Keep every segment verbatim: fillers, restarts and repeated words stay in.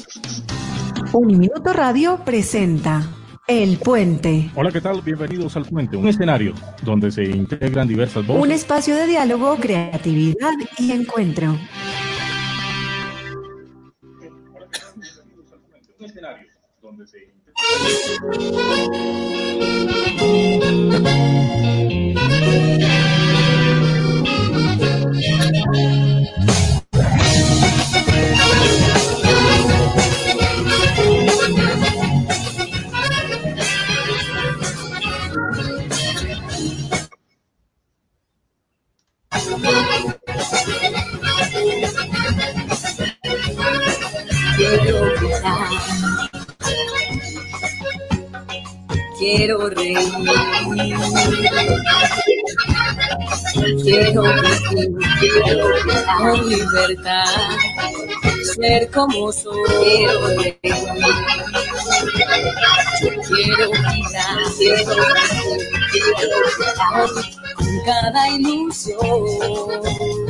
Uniminuto Radio presenta El Puente. Hola, ¿qué tal? Bienvenidos al Puente, un escenario donde se integran diversas voces. Un espacio de diálogo, creatividad y encuentro. Un escenario donde se integran Quiero gritar, quiero reír, quiero vivir con libertad, ser como soy, quiero reír, quiero gritar, quiero vivir, con cada ilusión,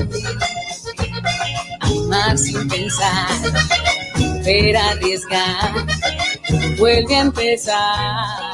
amar sin pensar, ver arriesgar, vuelve a empezar.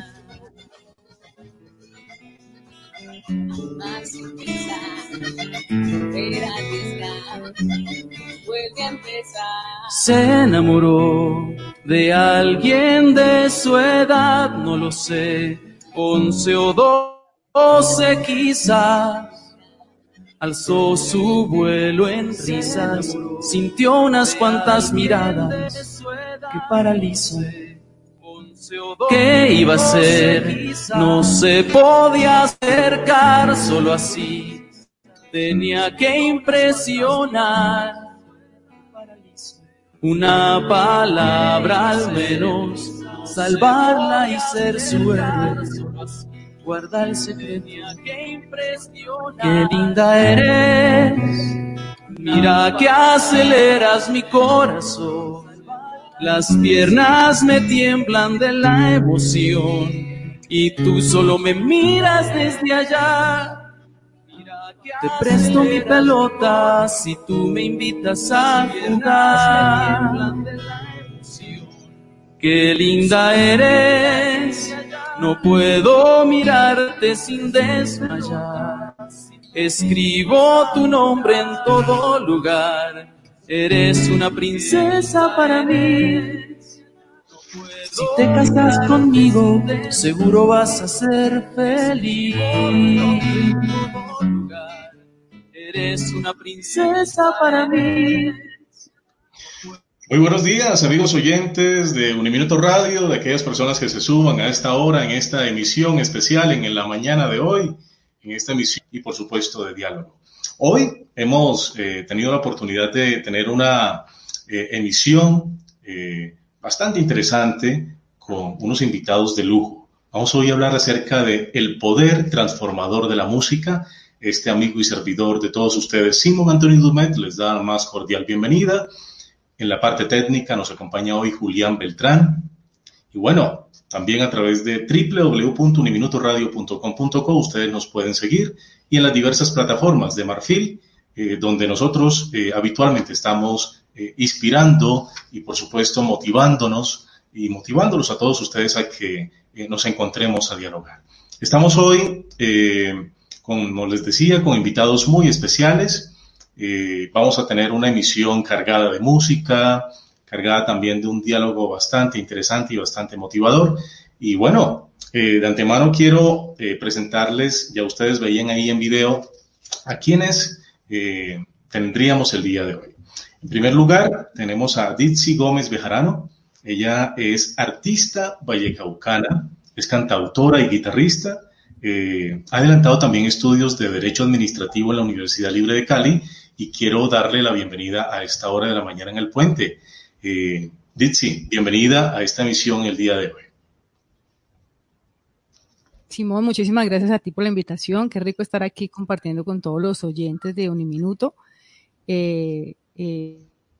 Amar sin pensar, ver arriesgar, vuelve a empezar. Se enamoró de alguien de su edad, no lo sé, once o doce quizás. Alzó su vuelo en risas, sintió unas cuantas miradas que paralizó. ¿Qué iba a ser? No se podía acercar, solo así tenía que impresionar. Una palabra al menos, salvarla y ser su héroe. Guarda el secreto, qué linda eres, mira que aceleras mi corazón, las piernas me tiemblan de la emoción, y tú solo me miras desde allá, te presto mi pelota si tú me invitas a jugar, qué linda eres. No puedo mirarte sin desmayar. Escribo tu nombre en todo lugar. Eres una princesa para mí. Si te casas conmigo, seguro vas a ser feliz. Eres una princesa para mí. Muy buenos días, amigos oyentes de Uniminuto Radio, de aquellas personas que se suban a esta hora, en esta emisión especial, en la mañana de hoy, en esta emisión y, por supuesto, de diálogo. Hoy hemos eh, tenido la oportunidad de tener una eh, emisión eh, bastante interesante con unos invitados de lujo. Vamos hoy a hablar acerca de el poder transformador de la música. Este amigo y servidor de todos ustedes, Simón Antonio Dumet, les da la más cordial bienvenida. En la parte técnica nos acompaña hoy Julián Beltrán. Y bueno, también a través de doble u doble u doble u punto uniminuto radio punto com punto co ustedes nos pueden seguir y en las diversas plataformas de Marfil, eh, donde nosotros eh, habitualmente estamos eh, inspirando y por supuesto motivándonos y motivándolos a todos ustedes a que eh, nos encontremos a dialogar. Estamos hoy, eh, como les decía, con invitados muy especiales. Eh, vamos a tener una emisión cargada de música, cargada también de un diálogo bastante interesante y bastante motivador. Y bueno, eh, de antemano quiero eh, presentarles, ya ustedes veían ahí en video, a quienes eh, tendríamos el día de hoy. En primer lugar, tenemos a Ditzi Gómez Bejarano. Ella es artista vallecaucana, es cantautora y guitarrista. Eh, ha adelantado también estudios de Derecho Administrativo en la Universidad Libre de Cali. Y quiero darle la bienvenida a esta hora de la mañana en El Puente. Eh, Ditzi, bienvenida a esta emisión el día de hoy. Simón, muchísimas gracias a ti por la invitación. Qué rico estar aquí compartiendo con todos los oyentes de Uniminuto. Eh, eh,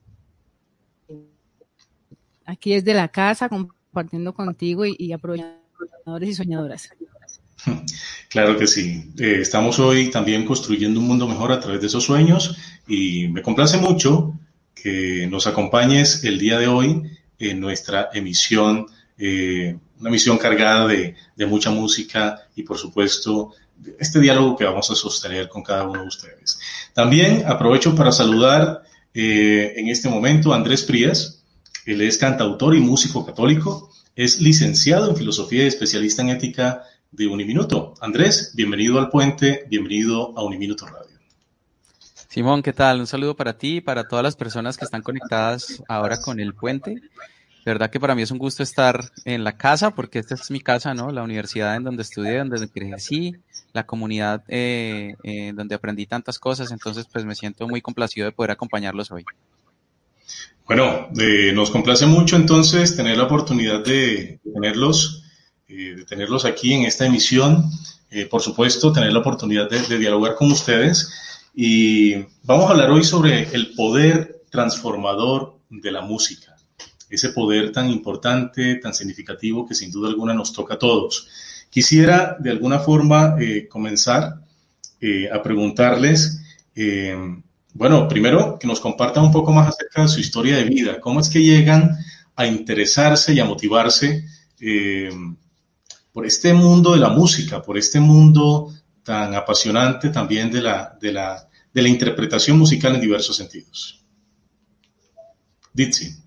aquí desde la casa, compartiendo contigo y, y aprovechando soñadores y soñadoras. Claro que sí. Eh, estamos hoy también construyendo un mundo mejor a través de esos sueños y me complace mucho que nos acompañes el día de hoy en nuestra emisión, eh, una emisión cargada de, de mucha música y, por supuesto, este diálogo que vamos a sostener con cada uno de ustedes. También aprovecho para saludar eh, en este momento a Andrés Prías. Él es cantautor y músico católico, es licenciado en filosofía y especialista en ética de Uniminuto. Andrés, bienvenido al Puente, bienvenido a Uniminuto Radio. Simón, ¿qué tal? Un saludo para ti y para todas las personas que están conectadas ahora con el Puente. De verdad que para mí es un gusto estar en la casa, porque esta es mi casa, ¿no? La universidad en donde estudié, donde crecí, la comunidad eh, eh, donde aprendí tantas cosas. Entonces, pues me siento muy complacido de poder acompañarlos hoy. Bueno, eh, nos complace mucho entonces tener la oportunidad de tenerlos, eh, de tenerlos aquí en esta emisión. Eh, por supuesto, tener la oportunidad de, de dialogar con ustedes. Y vamos a hablar hoy sobre el poder transformador de la música. Ese poder tan importante, tan significativo que sin duda alguna nos toca a todos. Quisiera de alguna forma eh, comenzar eh, a preguntarles, eh, bueno, primero que nos compartan un poco más acerca de su historia de vida. ¿Cómo es que llegan a interesarse y a motivarse eh, por este mundo de la música, por este mundo tan apasionante también de la, de la, de la interpretación musical en diversos sentidos? Ditzi.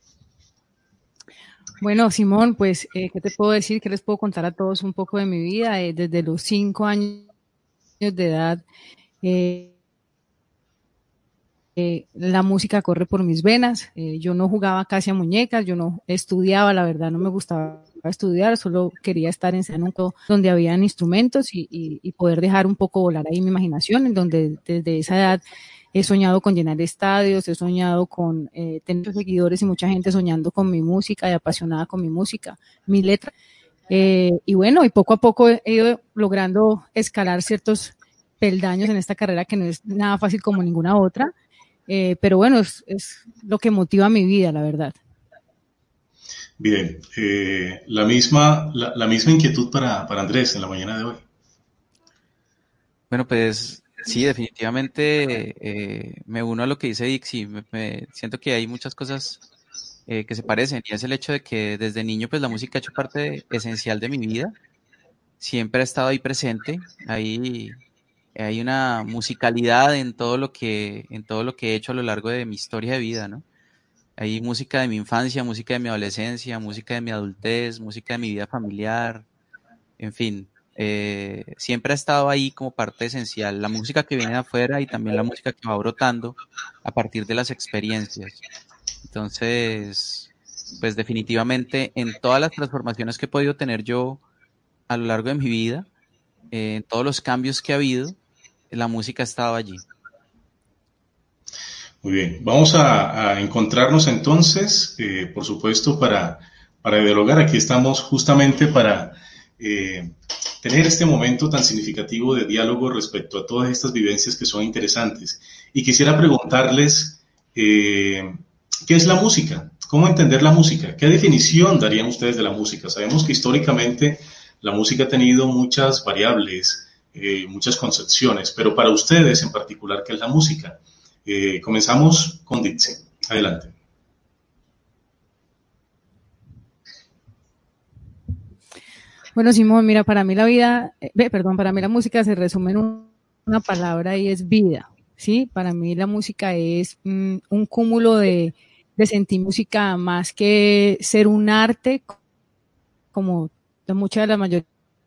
Bueno, Simón, pues, eh, ¿qué te puedo decir? ¿Qué les puedo contar a todos un poco de mi vida? Eh, desde los cinco años de edad, eh, eh, la música corre por mis venas. Eh, yo no jugaba casi a muñecas, yo no estudiaba, la verdad, no me gustaba estudiar, solo quería estar en un campo donde habían instrumentos y, y, y poder dejar un poco volar ahí mi imaginación, en donde desde esa edad he soñado con llenar estadios, he soñado con eh, tener seguidores y mucha gente soñando con mi música y apasionada con mi música, mi letra. Eh, y bueno, y poco a poco he ido logrando escalar ciertos peldaños en esta carrera que no es nada fácil como ninguna otra, eh, pero bueno, es, es lo que motiva mi vida, la verdad. Bien, eh, la misma, la, la misma inquietud para, para Andrés en la mañana de hoy. Bueno, pues sí, definitivamente eh, me uno a lo que dice Dixie. Me, me siento que hay muchas cosas eh, que se parecen, y es el hecho de que desde niño pues la música ha hecho parte de, esencial de mi vida. Siempre ha estado ahí presente. Ahí hay una musicalidad en todo lo que en todo lo que he hecho a lo largo de mi historia de vida, ¿no? Hay música de mi infancia, música de mi adolescencia, música de mi adultez, música de mi vida familiar, en fin. Eh, siempre ha estado ahí como parte esencial, la música que viene de afuera y también la música que va brotando a partir de las experiencias. Entonces, pues definitivamente en todas las transformaciones que he podido tener yo a lo largo de mi vida, eh, en todos los cambios que ha habido, la música ha estado allí. Muy bien, vamos a, a encontrarnos entonces, eh, por supuesto, para, para dialogar. Aquí estamos justamente para eh, tener este momento tan significativo de diálogo respecto a todas estas vivencias que son interesantes. Y quisiera preguntarles, eh, ¿qué es la música? ¿Cómo entender la música? ¿Qué definición darían ustedes de la música? Sabemos que históricamente la música ha tenido muchas variables, eh, muchas concepciones, pero para ustedes en particular, ¿qué es la música? Eh, comenzamos con Dixie. Adelante. Bueno, Simón, mira, para mí la vida, eh, perdón, para mí la música se resume en un, una palabra y es vida, ¿sí? Para mí la música es mm, un cúmulo de, de sentir música más que ser un arte, como de mucha de la mayoría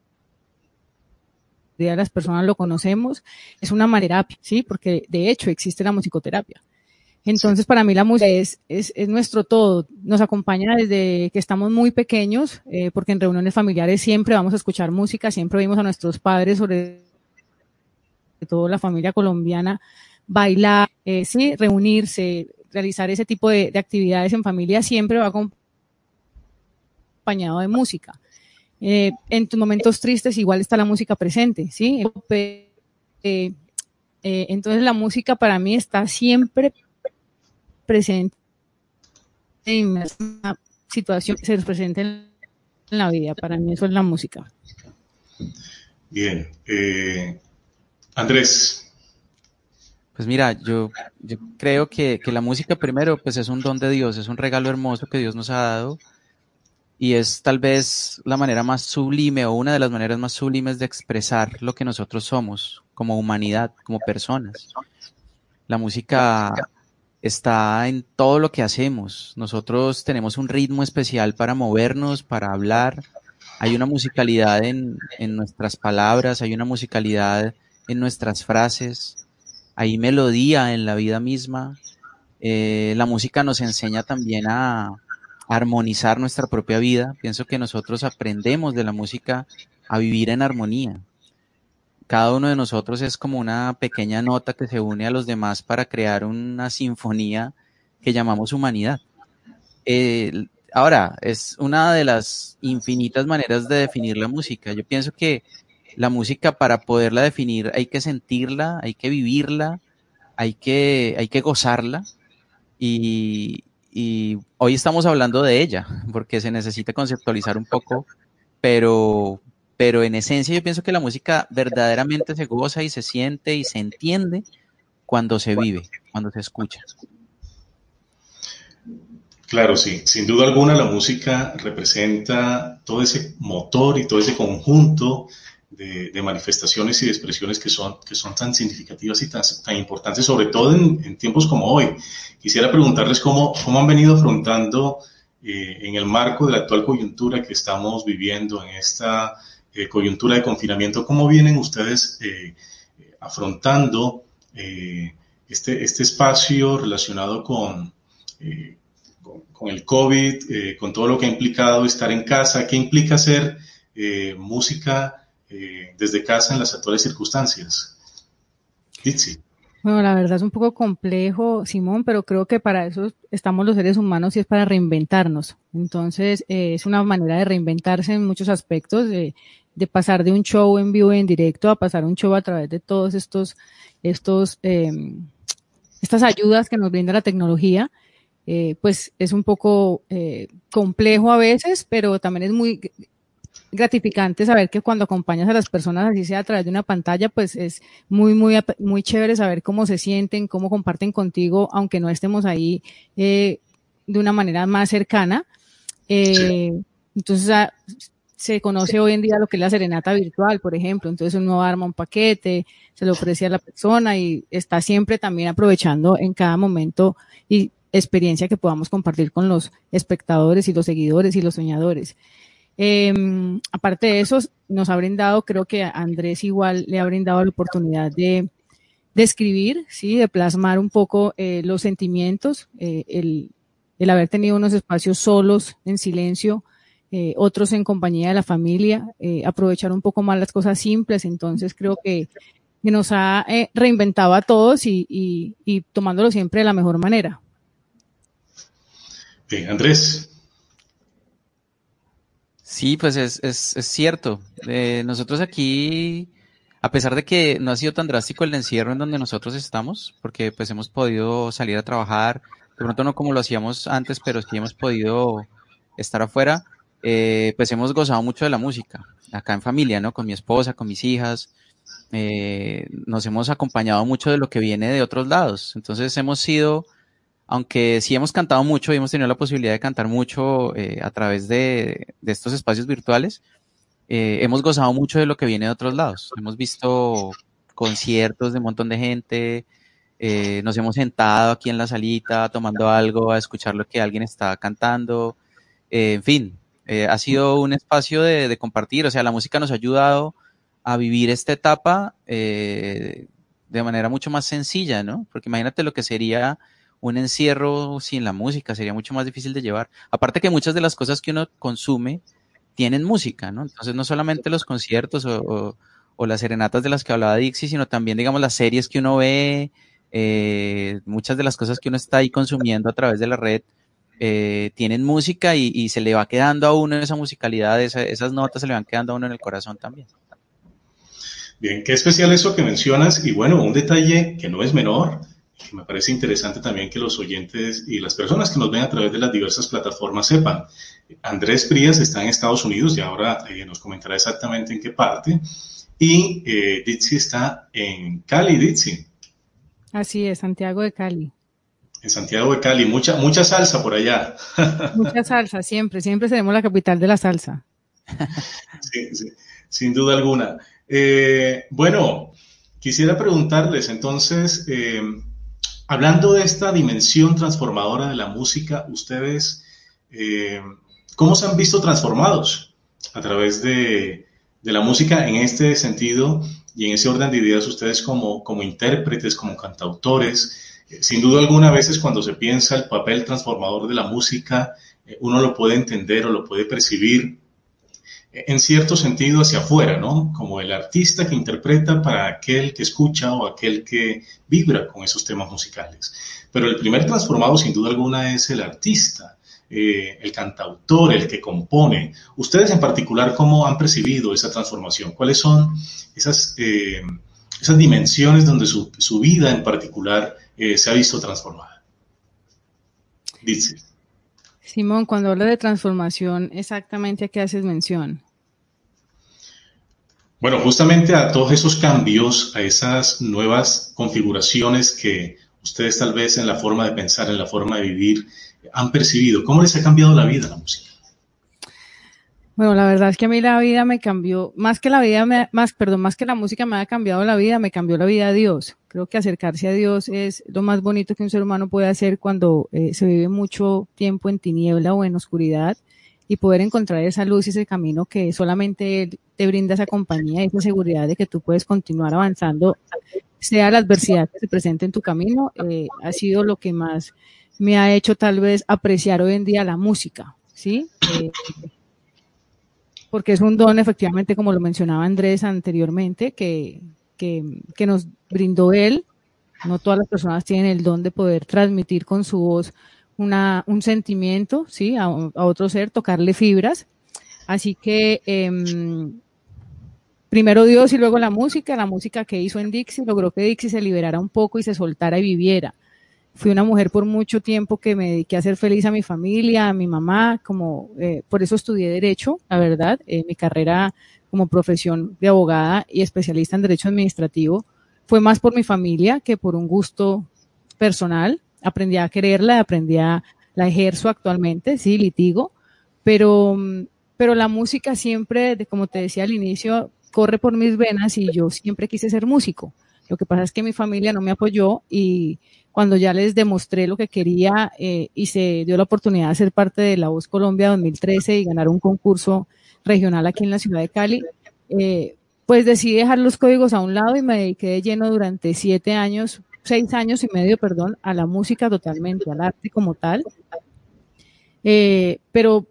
de las personas lo conocemos, es una manera, ¿sí? Porque de hecho existe la musicoterapia. Entonces, para mí la música es, es, es nuestro todo, nos acompaña desde que estamos muy pequeños, eh, porque en reuniones familiares siempre vamos a escuchar música, siempre vimos a nuestros padres, sobre todo la familia colombiana, bailar, eh, sí, reunirse, realizar ese tipo de, de actividades en familia, siempre va acompañado de música. Eh, en tus momentos tristes igual está la música presente, ¿sí? Eh, eh, entonces la música para mí está siempre presente en una situación que se presenta en la vida. Para mí eso es la música. Bien. Eh, Andrés. Pues mira, yo, yo creo que, que la música primero pues es un don de Dios, es un regalo hermoso que Dios nos ha dado y es tal vez la manera más sublime o una de las maneras más sublimes de expresar lo que nosotros somos como humanidad, como personas. La música está en todo lo que hacemos. Nosotros tenemos un ritmo especial para movernos, para hablar. Hay una musicalidad en, en nuestras palabras, hay una musicalidad en nuestras frases. Hay melodía en la vida misma. Eh, la música nos enseña también a, a armonizar nuestra propia vida. Pienso que nosotros aprendemos de la música a vivir en armonía. Cada uno de nosotros es como una pequeña nota que se une a los demás para crear una sinfonía que llamamos humanidad. Eh, ahora, es una de las infinitas maneras de definir la música. Yo pienso que la música, para poderla definir, hay que sentirla, hay que vivirla, hay que, hay que gozarla y, y hoy estamos hablando de ella porque se necesita conceptualizar un poco, pero, pero en esencia yo pienso que la música verdaderamente se goza y se siente y se entiende cuando se vive, cuando se escucha. Claro, sí, sin duda alguna la música representa todo ese motor y todo ese conjunto De, de manifestaciones y de expresiones que son, que son tan significativas y tan, tan importantes, sobre todo en, en tiempos como hoy. Quisiera preguntarles cómo, cómo han venido afrontando eh, en el marco de la actual coyuntura que estamos viviendo, en esta eh, coyuntura de confinamiento, cómo vienen ustedes eh, afrontando eh, este, este espacio relacionado con, eh, con, con el COVID, eh, con todo lo que ha implicado estar en casa, qué implica hacer eh, música Eh, desde casa en las actuales circunstancias. Ditzi. Bueno, la verdad es un poco complejo, Simón, pero creo que para eso estamos los seres humanos y es para reinventarnos. Entonces, eh, es una manera de reinventarse en muchos aspectos, de, de pasar de un show en vivo y en directo a pasar un show a través de todos estos, estos, eh, estas ayudas que nos brinda la tecnología. Eh, pues es un poco eh, complejo a veces, pero también es muy gratificante saber que cuando acompañas a las personas, así sea a través de una pantalla, pues es muy, muy, muy chévere saber cómo se sienten, cómo comparten contigo, aunque no estemos ahí eh, de una manera más cercana. Eh, sí. Entonces, a, se conoce sí. hoy en día lo que es la serenata virtual, por ejemplo. Entonces uno arma un paquete, se lo ofrece a la persona y está siempre también aprovechando en cada momento y experiencia que podamos compartir con los espectadores y los seguidores y los soñadores. Eh, aparte de eso, nos ha brindado, creo que a Andrés igual le ha brindado la oportunidad de, de escribir, sí, de plasmar un poco eh, los sentimientos, eh, el, el haber tenido unos espacios solos, en silencio, eh, otros en compañía de la familia, eh, aprovechar un poco más las cosas simples. Entonces creo que, que nos ha eh, reinventado a todos y, y, y tomándolo siempre de la mejor manera. Bien, Andrés. Sí, pues es, es, es cierto. Eh, nosotros aquí, a pesar de que no ha sido tan drástico el encierro en donde nosotros estamos, porque pues hemos podido salir a trabajar, de pronto no como lo hacíamos antes, pero sí hemos podido estar afuera, eh, pues hemos gozado mucho de la música, acá en familia, ¿no? Con mi esposa, con mis hijas, eh, nos hemos acompañado mucho de lo que viene de otros lados. Entonces hemos sido... Aunque sí hemos cantado mucho y hemos tenido la posibilidad de cantar mucho eh, a través de, de estos espacios virtuales, eh, hemos gozado mucho de lo que viene de otros lados. Hemos visto conciertos de un montón de gente, eh, nos hemos sentado aquí en la salita tomando algo, a escuchar lo que alguien está cantando, eh, en fin, eh, ha sido un espacio de, de compartir. O sea, la música nos ha ayudado a vivir esta etapa eh, de manera mucho más sencilla, ¿no? Porque imagínate lo que sería un encierro sin la música, sería mucho más difícil de llevar. Aparte que muchas de las cosas que uno consume tienen música, ¿no? Entonces no solamente los conciertos o, o, o las serenatas de las que hablaba Dixie, sino también, digamos, las series que uno ve, eh, muchas de las cosas que uno está ahí consumiendo a través de la red, eh, tienen música y, y se le va quedando a uno esa musicalidad, esa, esas notas se le van quedando a uno en el corazón también. Bien, qué especial eso que mencionas, y bueno, un detalle que no es menor, que me parece interesante también que los oyentes y las personas que nos ven a través de las diversas plataformas sepan. Andrés Prías está en Estados Unidos y ahora eh, nos comentará exactamente en qué parte. Y eh, Ditzi está en Cali, Ditzi. Así es, Santiago de Cali. En Santiago de Cali, mucha, mucha salsa por allá. Mucha salsa, siempre, siempre seremos la capital de la salsa. Sí, sí, sin duda alguna. Eh, bueno, quisiera preguntarles entonces, eh, hablando de esta dimensión transformadora de la música, ustedes, eh, ¿cómo se han visto transformados a través de, de la música en este sentido y en ese orden de ideas, ustedes como, como intérpretes, como cantautores? Eh, sin duda alguna, a veces cuando se piensa el papel transformador de la música, eh, uno lo puede entender o lo puede percibir en cierto sentido hacia afuera, ¿no? Como el artista que interpreta para aquel que escucha o aquel que vibra con esos temas musicales. Pero el primer transformado, sin duda alguna, es el artista, eh, el cantautor, el que compone. Ustedes en particular, ¿cómo han percibido esa transformación? ¿Cuáles son esas, eh, esas dimensiones donde su, su vida en particular eh, se ha visto transformada? Dice. Simón, cuando habla de transformación, ¿exactamente a qué haces mención? Bueno, justamente a todos esos cambios, a esas nuevas configuraciones que ustedes tal vez en la forma de pensar, en la forma de vivir, han percibido. ¿Cómo les ha cambiado la vida la música? Bueno, la verdad es que a mí la vida me cambió, más que la vida, me, más, perdón, más que la música me ha cambiado la vida, me cambió la vida a Dios. Creo que acercarse a Dios es lo más bonito que un ser humano puede hacer cuando eh, se vive mucho tiempo en tiniebla o en oscuridad, y poder encontrar esa luz y ese camino que solamente Él te brinda, esa compañía y esa seguridad de que tú puedes continuar avanzando, sea la adversidad que se presente en tu camino, eh, ha sido lo que más me ha hecho tal vez apreciar hoy en día la música, ¿sí? Eh, porque es un don, efectivamente, como lo mencionaba Andrés anteriormente, que, que, que nos brindó Él. No todas las personas tienen el don de poder transmitir con su voz una, un sentimiento, ¿sí? A, a otro ser, tocarle fibras. Así que eh, primero Dios y luego la música, la música que hizo en Dixie, logró que Dixie se liberara un poco y se soltara y viviera. Fui una mujer por mucho tiempo que me dediqué a hacer feliz a mi familia, a mi mamá, como eh, por eso estudié Derecho, la verdad. Eh, mi carrera como profesión de abogada y especialista en Derecho Administrativo fue más por mi familia que por un gusto personal. Aprendí a quererla, aprendí a, la ejerzo actualmente, sí, litigo, pero, pero la música siempre, como te decía al inicio, corre por mis venas y yo siempre quise ser músico. Lo que pasa es que mi familia no me apoyó, y cuando ya les demostré lo que quería eh, y se dio la oportunidad de ser parte de La Voz Colombia dos mil trece y ganar un concurso regional aquí en la ciudad de Cali, eh, pues decidí dejar los códigos a un lado y me dediqué de lleno durante siete años, seis años y medio, perdón, a la música totalmente, al arte como tal. Eh, pero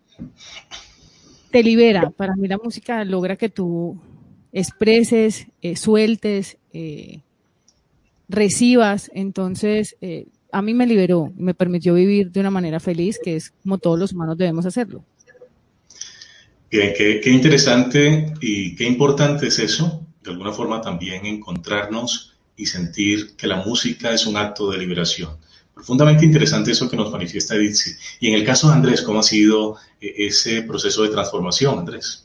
te libera. Para mí la música logra que tú expreses, eh, sueltes, eh, recibas. Entonces, eh, a mí me liberó, me permitió vivir de una manera feliz, que es como todos los humanos debemos hacerlo. Bien, qué, qué interesante y qué importante es eso, de alguna forma también encontrarnos y sentir que la música es un acto de liberación. Profundamente interesante eso que nos manifiesta Dixie. Y en el caso de Andrés, ¿cómo ha sido ese proceso de transformación, Andrés?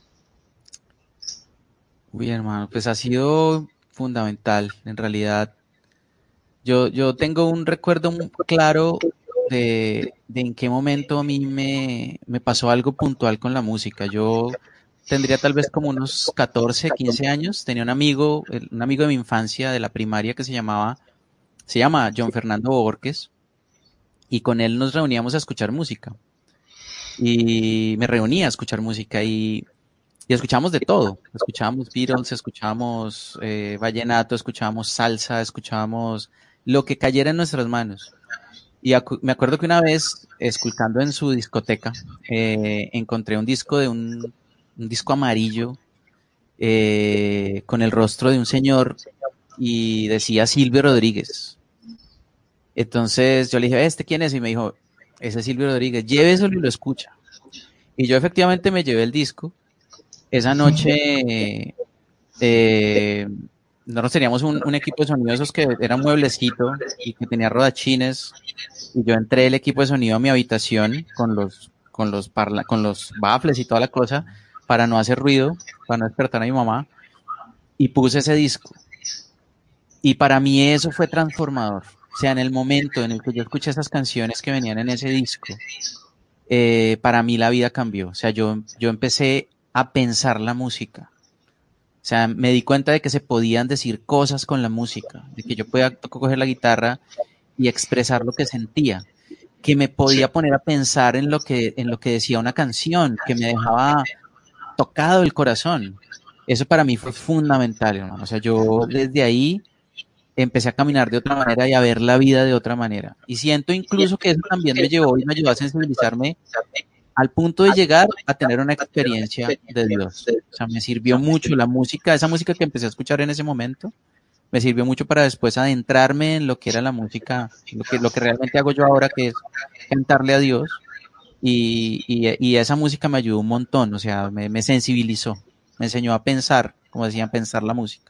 Uy, hermano, pues ha sido fundamental. En realidad, yo, yo tengo un recuerdo muy claro de, de en qué momento a mí me, me pasó algo puntual con la música. Yo tendría tal vez como unos catorce, quince años. Tenía un amigo, un amigo de mi infancia, de la primaria, que se llamaba, se llama John Fernando Borges, y con él nos reuníamos a escuchar música. Y me reunía a escuchar música y, y escuchábamos de todo. Escuchábamos Beatles, escuchábamos eh, vallenato, escuchábamos salsa, escuchábamos lo que cayera en nuestras manos. Y acu- me acuerdo que una vez, esculcando en su discoteca, eh, encontré un disco de un, un disco amarillo eh, con el rostro de un señor y decía Silvio Rodríguez. Entonces yo le dije, ¿este quién es? Y me dijo, ese es Silvio Rodríguez, lléveselo y lo escucha. Y yo efectivamente me llevé el disco. Esa noche eh, nosotros teníamos un, un equipo de sonido, esos que era un mueblecito y que tenía rodachines, y yo entré el equipo de sonido a mi habitación con los, con los, parla, con los baffles y toda la cosa para no hacer ruido, para no despertar a mi mamá, y puse ese disco. Y para mí eso fue transformador. O sea, en el momento en el que yo escuché esas canciones que venían en ese disco, eh, para mí la vida cambió. O sea, yo, yo empecé a pensar la música. O sea, me di cuenta de que se podían decir cosas con la música, de que yo podía coger la guitarra y expresar lo que sentía, que me podía poner a pensar en lo que, en lo que decía una canción, que me dejaba tocado el corazón. Eso para mí fue fundamental, hermano. O sea, yo desde ahí empecé a caminar de otra manera y a ver la vida de otra manera. Y siento incluso que eso también me llevó y me ayudó a sensibilizarme al punto de llegar a tener una experiencia de Dios. O sea, me sirvió mucho la música, esa música que empecé a escuchar en ese momento, me sirvió mucho para después adentrarme en lo que era la música, lo que, lo que realmente hago yo ahora, que es cantarle a Dios. Y, y, y esa música me ayudó un montón, o sea, me, me sensibilizó, me enseñó a pensar, como decían, pensar la música.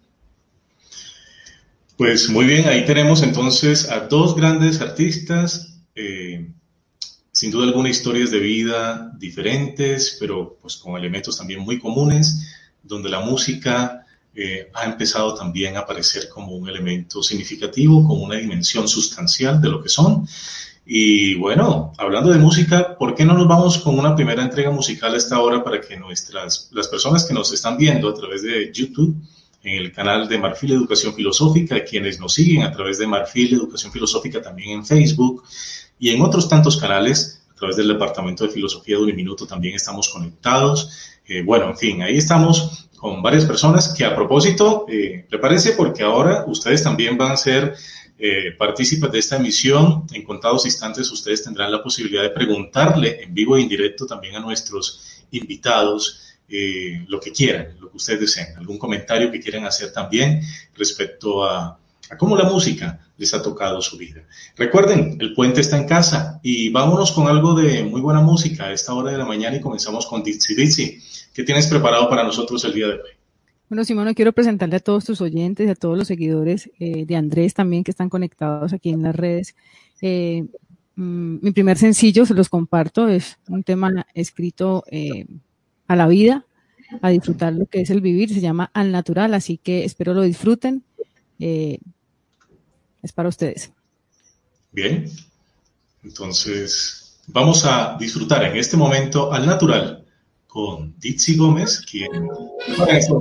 Pues muy bien, ahí tenemos entonces a dos grandes artistas, eh, sin duda alguna historias de vida diferentes, pero pues con elementos también muy comunes, donde la música eh, ha empezado también a aparecer como un elemento significativo, como una dimensión sustancial de lo que son. Y bueno, hablando de música, ¿por qué no nos vamos con una primera entrega musical a esta hora para que nuestras, las personas que nos están viendo a través de YouTube, en el canal de Marfil Educación Filosófica, quienes nos siguen a través de Marfil Educación Filosófica también en Facebook y en otros tantos canales, a través del Departamento de Filosofía de Uniminuto también estamos conectados. Eh, bueno, en fin, ahí estamos con varias personas que a propósito, eh, prepárense porque ahora ustedes también van a ser eh, partícipes de esta emisión. En contados instantes ustedes tendrán la posibilidad de preguntarle en vivo e indirecto también a nuestros invitados Eh, lo que quieran, lo que ustedes deseen, algún comentario que quieran hacer también respecto a, a cómo la música les ha tocado su vida. Recuerden, el puente está en casa y vámonos con algo de muy buena música a esta hora de la mañana y comenzamos con Ditsy Ditsy. ¿Qué tienes preparado para nosotros el día de hoy? Bueno, Simón, quiero presentarle a todos tus oyentes y a todos los seguidores eh, de Andrés también que están conectados aquí en las redes. Eh, mm, mi primer sencillo, se los comparto, es un tema escrito eh, a la vida, a disfrutar lo que es el vivir, se llama Al Natural, así que espero lo disfruten, eh, es para ustedes. Bien, entonces vamos a disfrutar en este momento Al Natural con Ditsy Gómez, quien para esto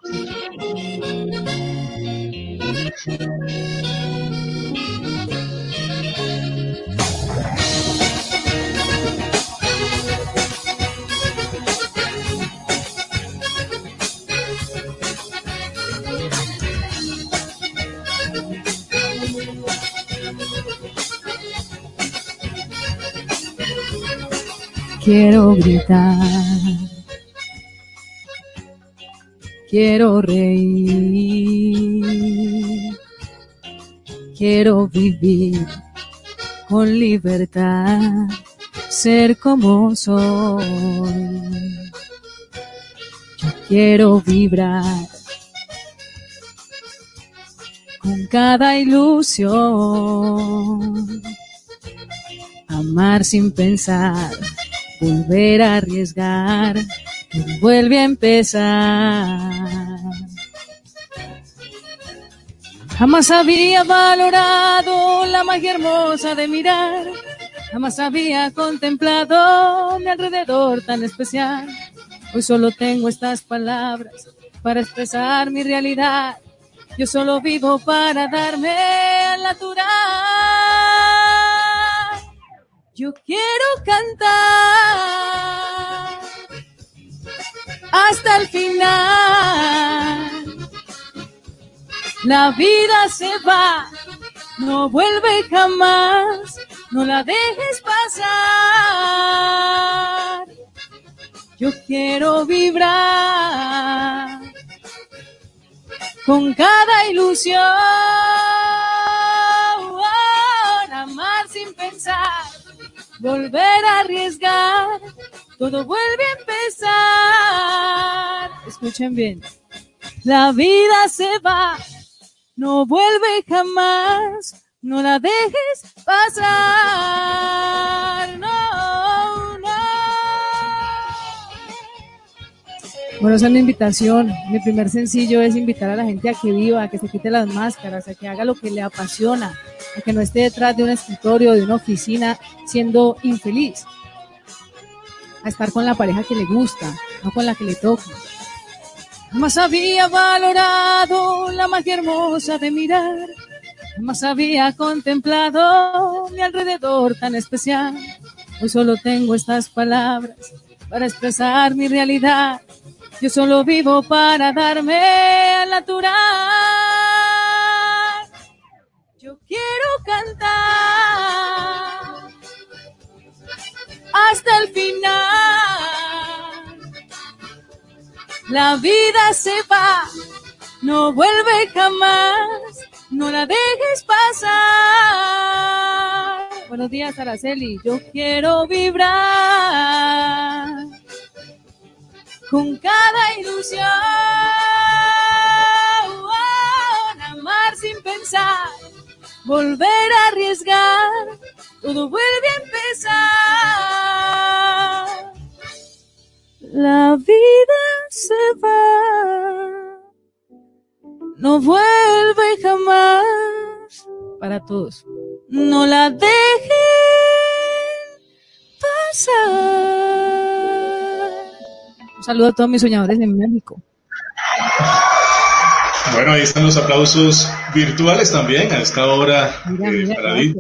quiero gritar, quiero reír, quiero vivir con libertad, ser como soy. Yo quiero vibrar con cada ilusión, amar sin pensar, volver a arriesgar, vuelve a empezar. Jamás había valorado la magia hermosa de mirar, jamás había contemplado mi alrededor tan especial. Hoy solo tengo estas palabras para expresar mi realidad. Yo solo vivo para darme al natural. Yo quiero cantar hasta el final. La vida se va, no vuelve jamás, no la dejes pasar. Yo quiero vibrar con cada ilusión, amar sin pensar, volver a arriesgar, todo vuelve a empezar. Escuchen bien, la vida se va, no vuelve jamás, no la dejes pasar, no, no. Bueno, esa es la invitación. Mi primer sencillo es invitar a la gente a que viva, a que se quite las máscaras, a que haga lo que le apasiona, a que no esté detrás de un escritorio, de una oficina, siendo infeliz, a estar con la pareja que le gusta, no con la que le toca. Jamás había valorado la magia hermosa de mirar, jamás había contemplado mi alrededor tan especial. Hoy solo tengo estas palabras para expresar mi realidad. Yo solo vivo para darme al natural. Yo quiero cantar hasta el final. La vida se va, no vuelve jamás, no la dejes pasar. Buenos días, Araceli. Yo quiero vibrar con cada ilusión, oh, amar sin pensar, volver a arriesgar, todo vuelve a empezar. La vida se va, no vuelve jamás. Para todos, no la dejen pasar. Un saludo a todos mis soñadores en México. Bueno, ahí están los aplausos virtuales también a esta hora. Mira, eh, mira, para Liz.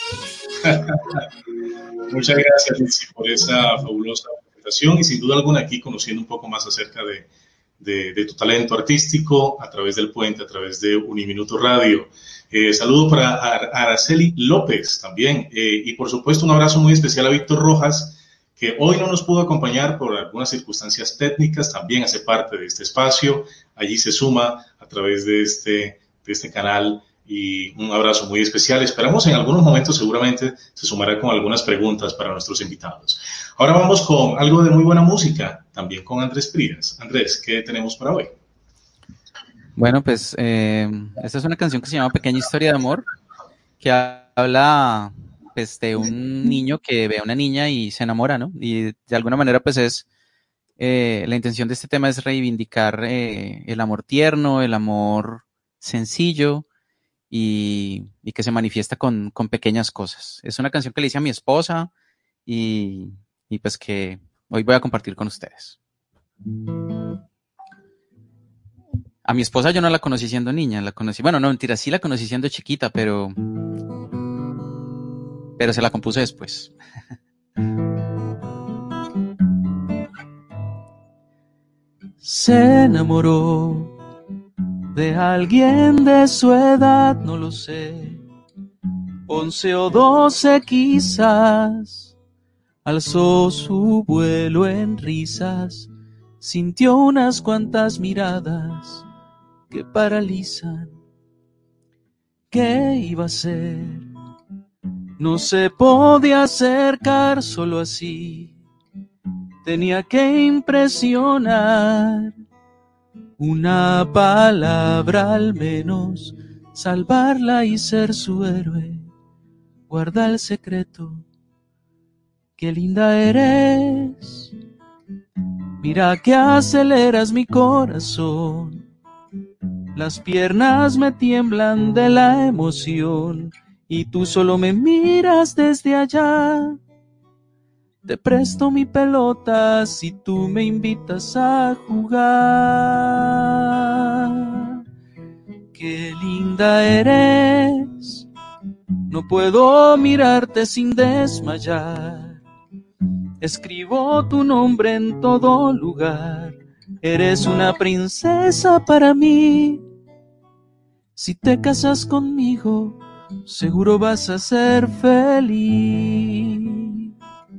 Muchas gracias, Liz, por esa fabulosa presentación y sin duda alguna aquí conociendo un poco más acerca de, de, de tu talento artístico a través del puente, a través de Uniminuto Radio. Eh, saludo para Ar- Araceli López también eh, y por supuesto un abrazo muy especial a Víctor Rojas, que hoy no nos pudo acompañar por algunas circunstancias técnicas, también hace parte de este espacio, allí se suma a través de este, de este canal y un abrazo muy especial. Esperamos en algunos momentos seguramente se sumará con algunas preguntas para nuestros invitados. Ahora vamos con algo de muy buena música, también con Andrés Prias. Andrés, ¿qué tenemos para hoy? Bueno, pues eh, esta es una canción que se llama Pequeña Historia de Amor, que habla pues de un niño que ve a una niña y se enamora, ¿no? Y de alguna manera pues es, eh, la intención de este tema es reivindicar eh, el amor tierno, el amor sencillo y, y que se manifiesta con, con pequeñas cosas. Es una canción que le hice a mi esposa y, y pues que hoy voy a compartir con ustedes. A mi esposa yo no la conocí siendo niña, la conocí, bueno, no, mentira, sí la conocí siendo chiquita, pero... pero se la compuse después. Se enamoró de alguien de su edad, no lo sé, once o doce quizás, alzó su vuelo en risas, sintió unas cuantas miradas que paralizan. ¿Qué iba a ser? No se podía acercar solo así, tenía que impresionar, una palabra al menos, salvarla y ser su héroe, guarda el secreto, qué linda eres, mira que aceleras mi corazón, las piernas me tiemblan de la emoción, y tú solo me miras desde allá. Te presto mi pelota si tú me invitas a jugar. Qué linda eres, no puedo mirarte sin desmayar. Escribo tu nombre en todo lugar. Eres una princesa para mí. Si te casas conmigo, seguro vas a ser feliz.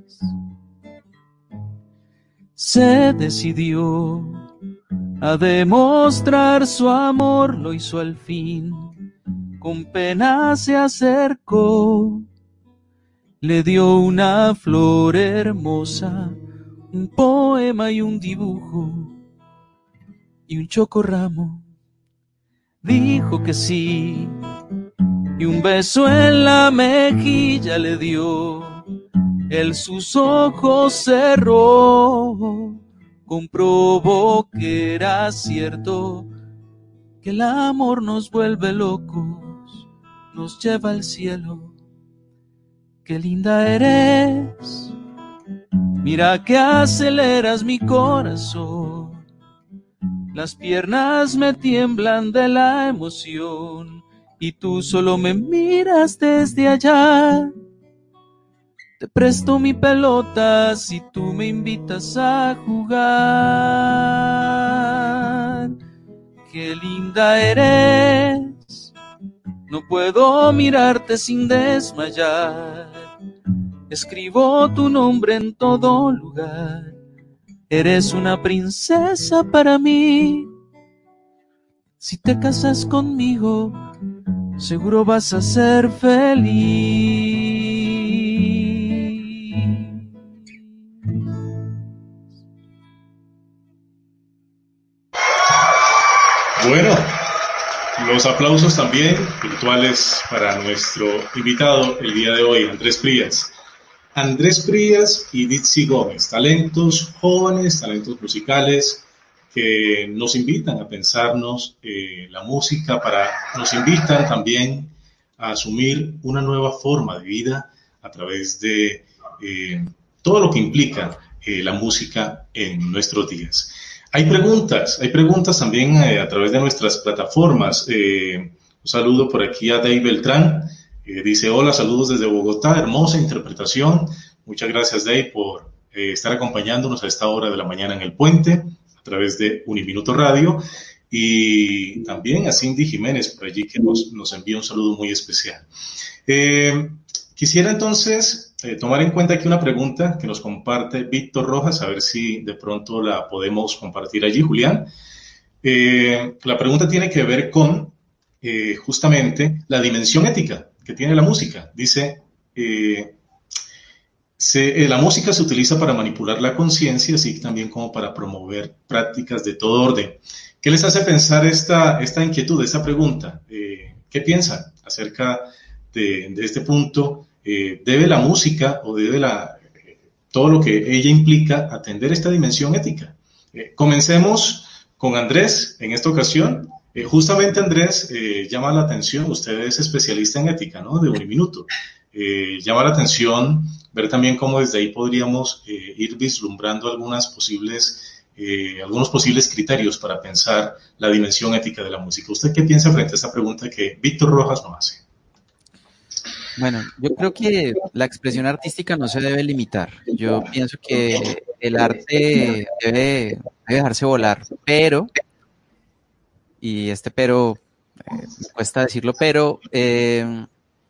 Se decidió a demostrar su amor, lo hizo al fin. Con pena se acercó, le dio una flor hermosa, un poema y un dibujo y un chocorramo. Dijo que sí y un beso en la mejilla le dio. Él sus ojos cerró comprobó que era cierto, que el amor nos vuelve locos, nos lleva al cielo. Qué linda eres, mira que aceleras mi corazón, las piernas me tiemblan de la emoción y tú solo me miras desde allá. Te presto mi pelota si tú me invitas a jugar. Qué linda eres, no puedo mirarte sin desmayar. Escribo tu nombre en todo lugar. Eres una princesa para mí. Si te casas conmigo, seguro vas a ser feliz. Bueno, los aplausos también virtuales para nuestro invitado el día de hoy, Andrés Prías. Andrés Prías y Ditsy Gómez, talentos jóvenes, talentos musicales que nos invitan a pensarnos eh, la música, para, nos invitan también a asumir una nueva forma de vida a través de eh, todo lo que implica eh, la música en nuestros días. Hay preguntas, hay preguntas también eh, a través de nuestras plataformas. Eh, un saludo por aquí a Dave Beltrán. Eh, dice, hola, saludos desde Bogotá, hermosa interpretación. Muchas gracias, Dave, por eh, estar acompañándonos a esta hora de la mañana en el puente a través de Uniminuto Radio. Y también a Cindy Jiménez por allí, que nos, nos envía un saludo muy especial. Eh, quisiera entonces eh, tomar en cuenta aquí una pregunta que nos comparte Víctor Rojas, a ver si de pronto la podemos compartir allí, Julián. Eh, la pregunta tiene que ver con eh, justamente la dimensión ética que tiene la música. Dice, eh, se, eh, la música se utiliza para manipular la conciencia, así también como para promover prácticas de todo orden. ¿Qué les hace pensar esta, esta inquietud, esta pregunta? Eh, ¿Qué piensan acerca de, de este punto? Eh, ¿Debe la música o debe la, eh, todo lo que ella implica atender esta dimensión ética? Eh, comencemos con Andrés en esta ocasión. Eh, justamente Andrés, eh, llama la atención, usted es especialista en ética, ¿no? De Uniminuto. Eh, llama la atención ver también cómo desde ahí podríamos eh, ir vislumbrando algunas posibles, eh, algunos posibles criterios para pensar la dimensión ética de la música. ¿Usted qué piensa frente a esta pregunta que Víctor Rojas nos hace? Bueno, yo creo que la expresión artística no se debe limitar. Yo pienso que el arte debe, debe dejarse volar, pero, y este pero, eh, me cuesta decirlo, pero eh,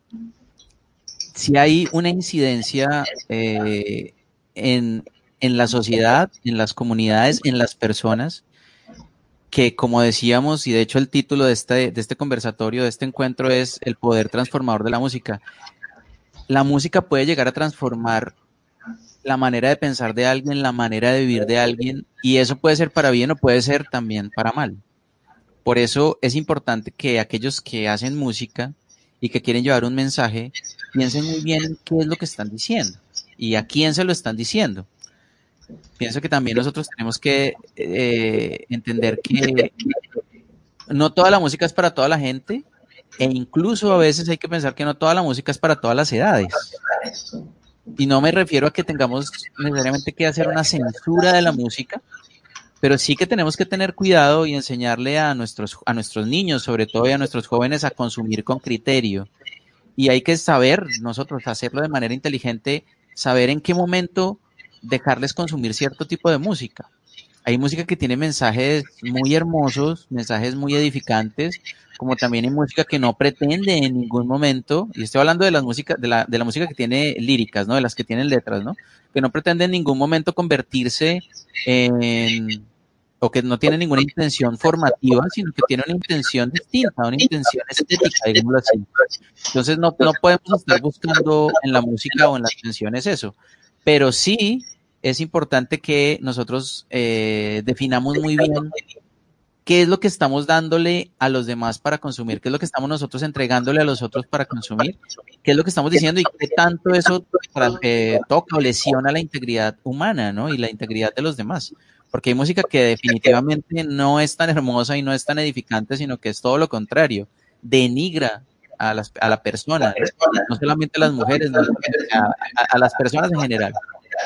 si hay una incidencia eh, en, en la sociedad, en las comunidades, en las personas, que como decíamos, y de hecho el título de este, de este conversatorio, de este encuentro es el poder transformador de la música. La música puede llegar a transformar la manera de pensar de alguien, la manera de vivir de alguien, y eso puede ser para bien o puede ser también para mal. Por eso es importante que aquellos que hacen música y que quieren llevar un mensaje, piensen muy bien qué es lo que están diciendo y a quién se lo están diciendo. Pienso que también nosotros tenemos que eh, entender que no toda la música es para toda la gente, e incluso a veces hay que pensar que no toda la música es para todas las edades. Y no me refiero a que tengamos necesariamente que hacer una censura de la música, pero sí que tenemos que tener cuidado y enseñarle a nuestros, a nuestros niños, sobre todo, y a nuestros jóvenes a consumir con criterio. Y hay que saber, nosotros, hacerlo de manera inteligente, saber en qué momento dejarles consumir cierto tipo de música. Hay música que tiene mensajes muy hermosos, mensajes muy edificantes, como también hay música que no pretende en ningún momento, y estoy hablando de la música, de la, de la música que tiene líricas, ¿no? De las que tienen letras, ¿no? Que no pretende en ningún momento convertirse en, o que no tiene ninguna intención formativa, sino que tiene una intención distinta, una intención estética, digámoslo así. Entonces no, no podemos estar buscando en la música o en las canciones eso, pero sí es importante que nosotros eh, definamos muy bien qué es lo que estamos dándole a los demás para consumir, qué es lo que estamos nosotros entregándole a los otros para consumir, qué es lo que estamos diciendo y qué tanto eso tra- eh, toca o lesiona la integridad humana, ¿no? Y la integridad de los demás. Porque hay música que definitivamente no es tan hermosa y no es tan edificante, sino que es todo lo contrario. Denigra a, las, a la persona, no solamente a las mujeres, no, a, a, a las personas en general.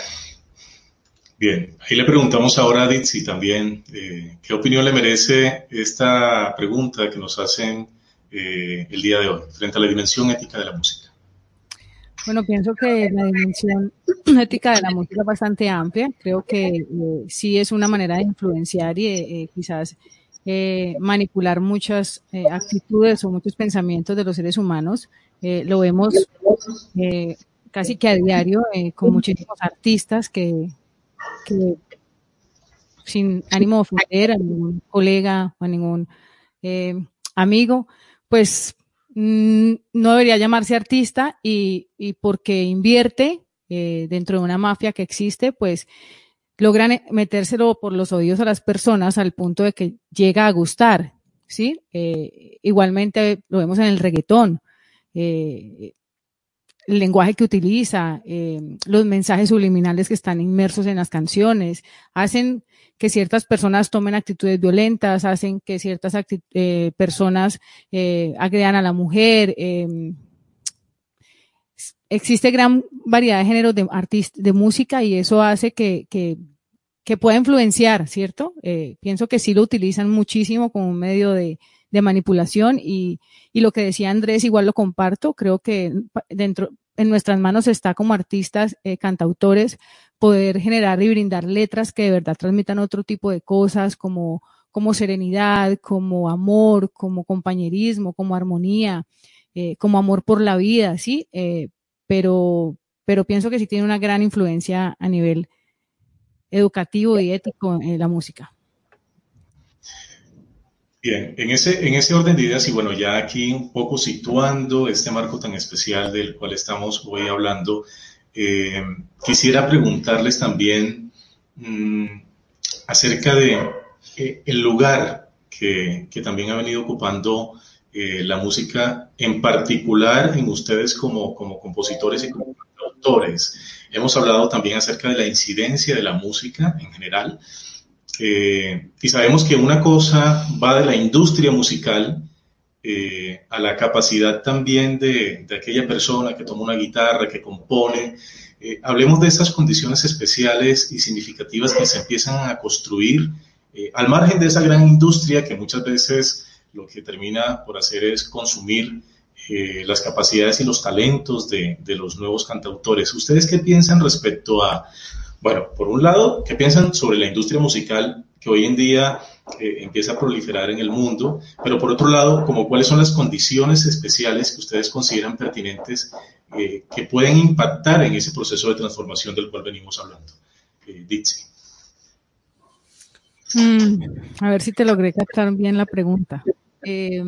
Bien, ahí le preguntamos ahora a Ditzi también, eh, ¿qué opinión le merece esta pregunta que nos hacen eh, el día de hoy frente a la dimensión ética de la música? Bueno, pienso que la dimensión ética de la música es bastante amplia. Creo que eh, sí es una manera de influenciar y eh, quizás eh, manipular muchas eh, actitudes o muchos pensamientos de los seres humanos. Eh, lo vemos eh, casi que a diario eh, con muchísimos artistas que, que sin ánimo de ofender a ningún colega o a ningún eh, amigo, pues no debería llamarse artista y, y porque invierte eh, dentro de una mafia que existe, pues logran metérselo por los oídos a las personas al punto de que llega a gustar, ¿sí? Eh, igualmente lo vemos en el reggaetón, eh, el lenguaje que utiliza, eh, los mensajes subliminales que están inmersos en las canciones, hacen que ciertas personas tomen actitudes violentas, hacen que ciertas eh, personas eh, agredan a la mujer. Eh, existe gran variedad de géneros de artistas, de música, y eso hace que, que, que pueda influenciar, ¿cierto? Eh, pienso que sí lo utilizan muchísimo como un medio de, de manipulación y, y lo que decía Andrés igual lo comparto. Creo que dentro, en nuestras manos está como artistas, eh, cantautores, poder generar y brindar letras que de verdad transmitan otro tipo de cosas como, como serenidad, como amor, como compañerismo, como armonía, eh, como amor por la vida, ¿sí? Eh, pero, pero pienso que sí tiene una gran influencia a nivel educativo y ético en la música. Bien, en ese, en ese orden de ideas, y bueno, ya aquí un poco situando este marco tan especial del cual estamos hoy hablando, eh, quisiera preguntarles también mmm, acerca de eh, el lugar que, que también ha venido ocupando eh, la música, en particular en ustedes como, como compositores y como autores. Hemos hablado también acerca de la incidencia de la música en general. Eh, y sabemos que una cosa va de la industria musical eh, a la capacidad también de, de aquella persona que toma una guitarra, que compone. Eh, hablemos de esas condiciones especiales y significativas que se empiezan a construir eh, al margen de esa gran industria que muchas veces lo que termina por hacer es consumir eh, las capacidades y los talentos de, de los nuevos cantautores. ¿Ustedes qué piensan respecto a, bueno, por un lado, qué piensan sobre la industria musical que hoy en día eh, empieza a proliferar en el mundo, pero por otro lado, como cuáles son las condiciones especiales que ustedes consideran pertinentes eh, que pueden impactar en ese proceso de transformación del cual venimos hablando? Eh, Ditzi. Mm, a ver si te logré captar bien la pregunta. Eh,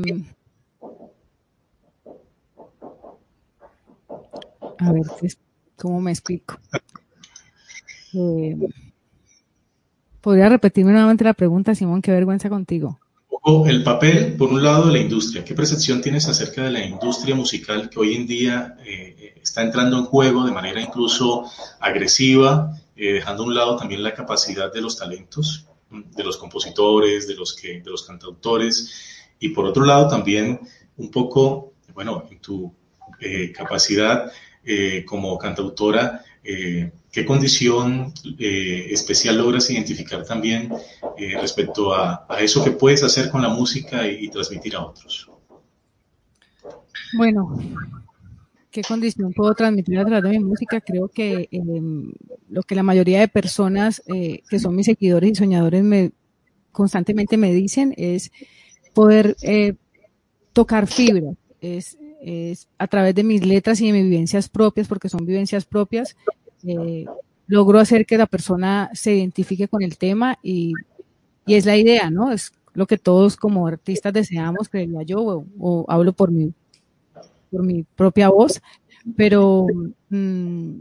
a ver, ¿cómo me explico? Eh, ¿Podría repetirme nuevamente la pregunta, Simón? Qué vergüenza contigo. O el papel, por un lado, de la industria. ¿Qué percepción tienes acerca de la industria musical que hoy en día eh, está entrando en juego de manera incluso agresiva, eh, dejando a un lado también la capacidad de los talentos, de los compositores, de los, que, de los cantautores, y por otro lado también un poco, bueno, en tu eh, capacidad eh, como cantautora, eh, ¿qué condición eh, especial logras identificar también eh, respecto a, a eso que puedes hacer con la música y, y transmitir a otros? Bueno, ¿qué condición puedo transmitir a través de mi música? Creo que eh, lo que la mayoría de personas eh, que son mis seguidores y soñadores me constantemente me dicen es poder eh, tocar fibra, es, es a través de mis letras y de mis vivencias propias, porque son vivencias propias, eh, logro hacer que la persona se identifique con el tema y, y es la idea, ¿no? Es lo que todos como artistas deseamos, creería yo, o, o hablo por mi, por mi propia voz, pero mmm,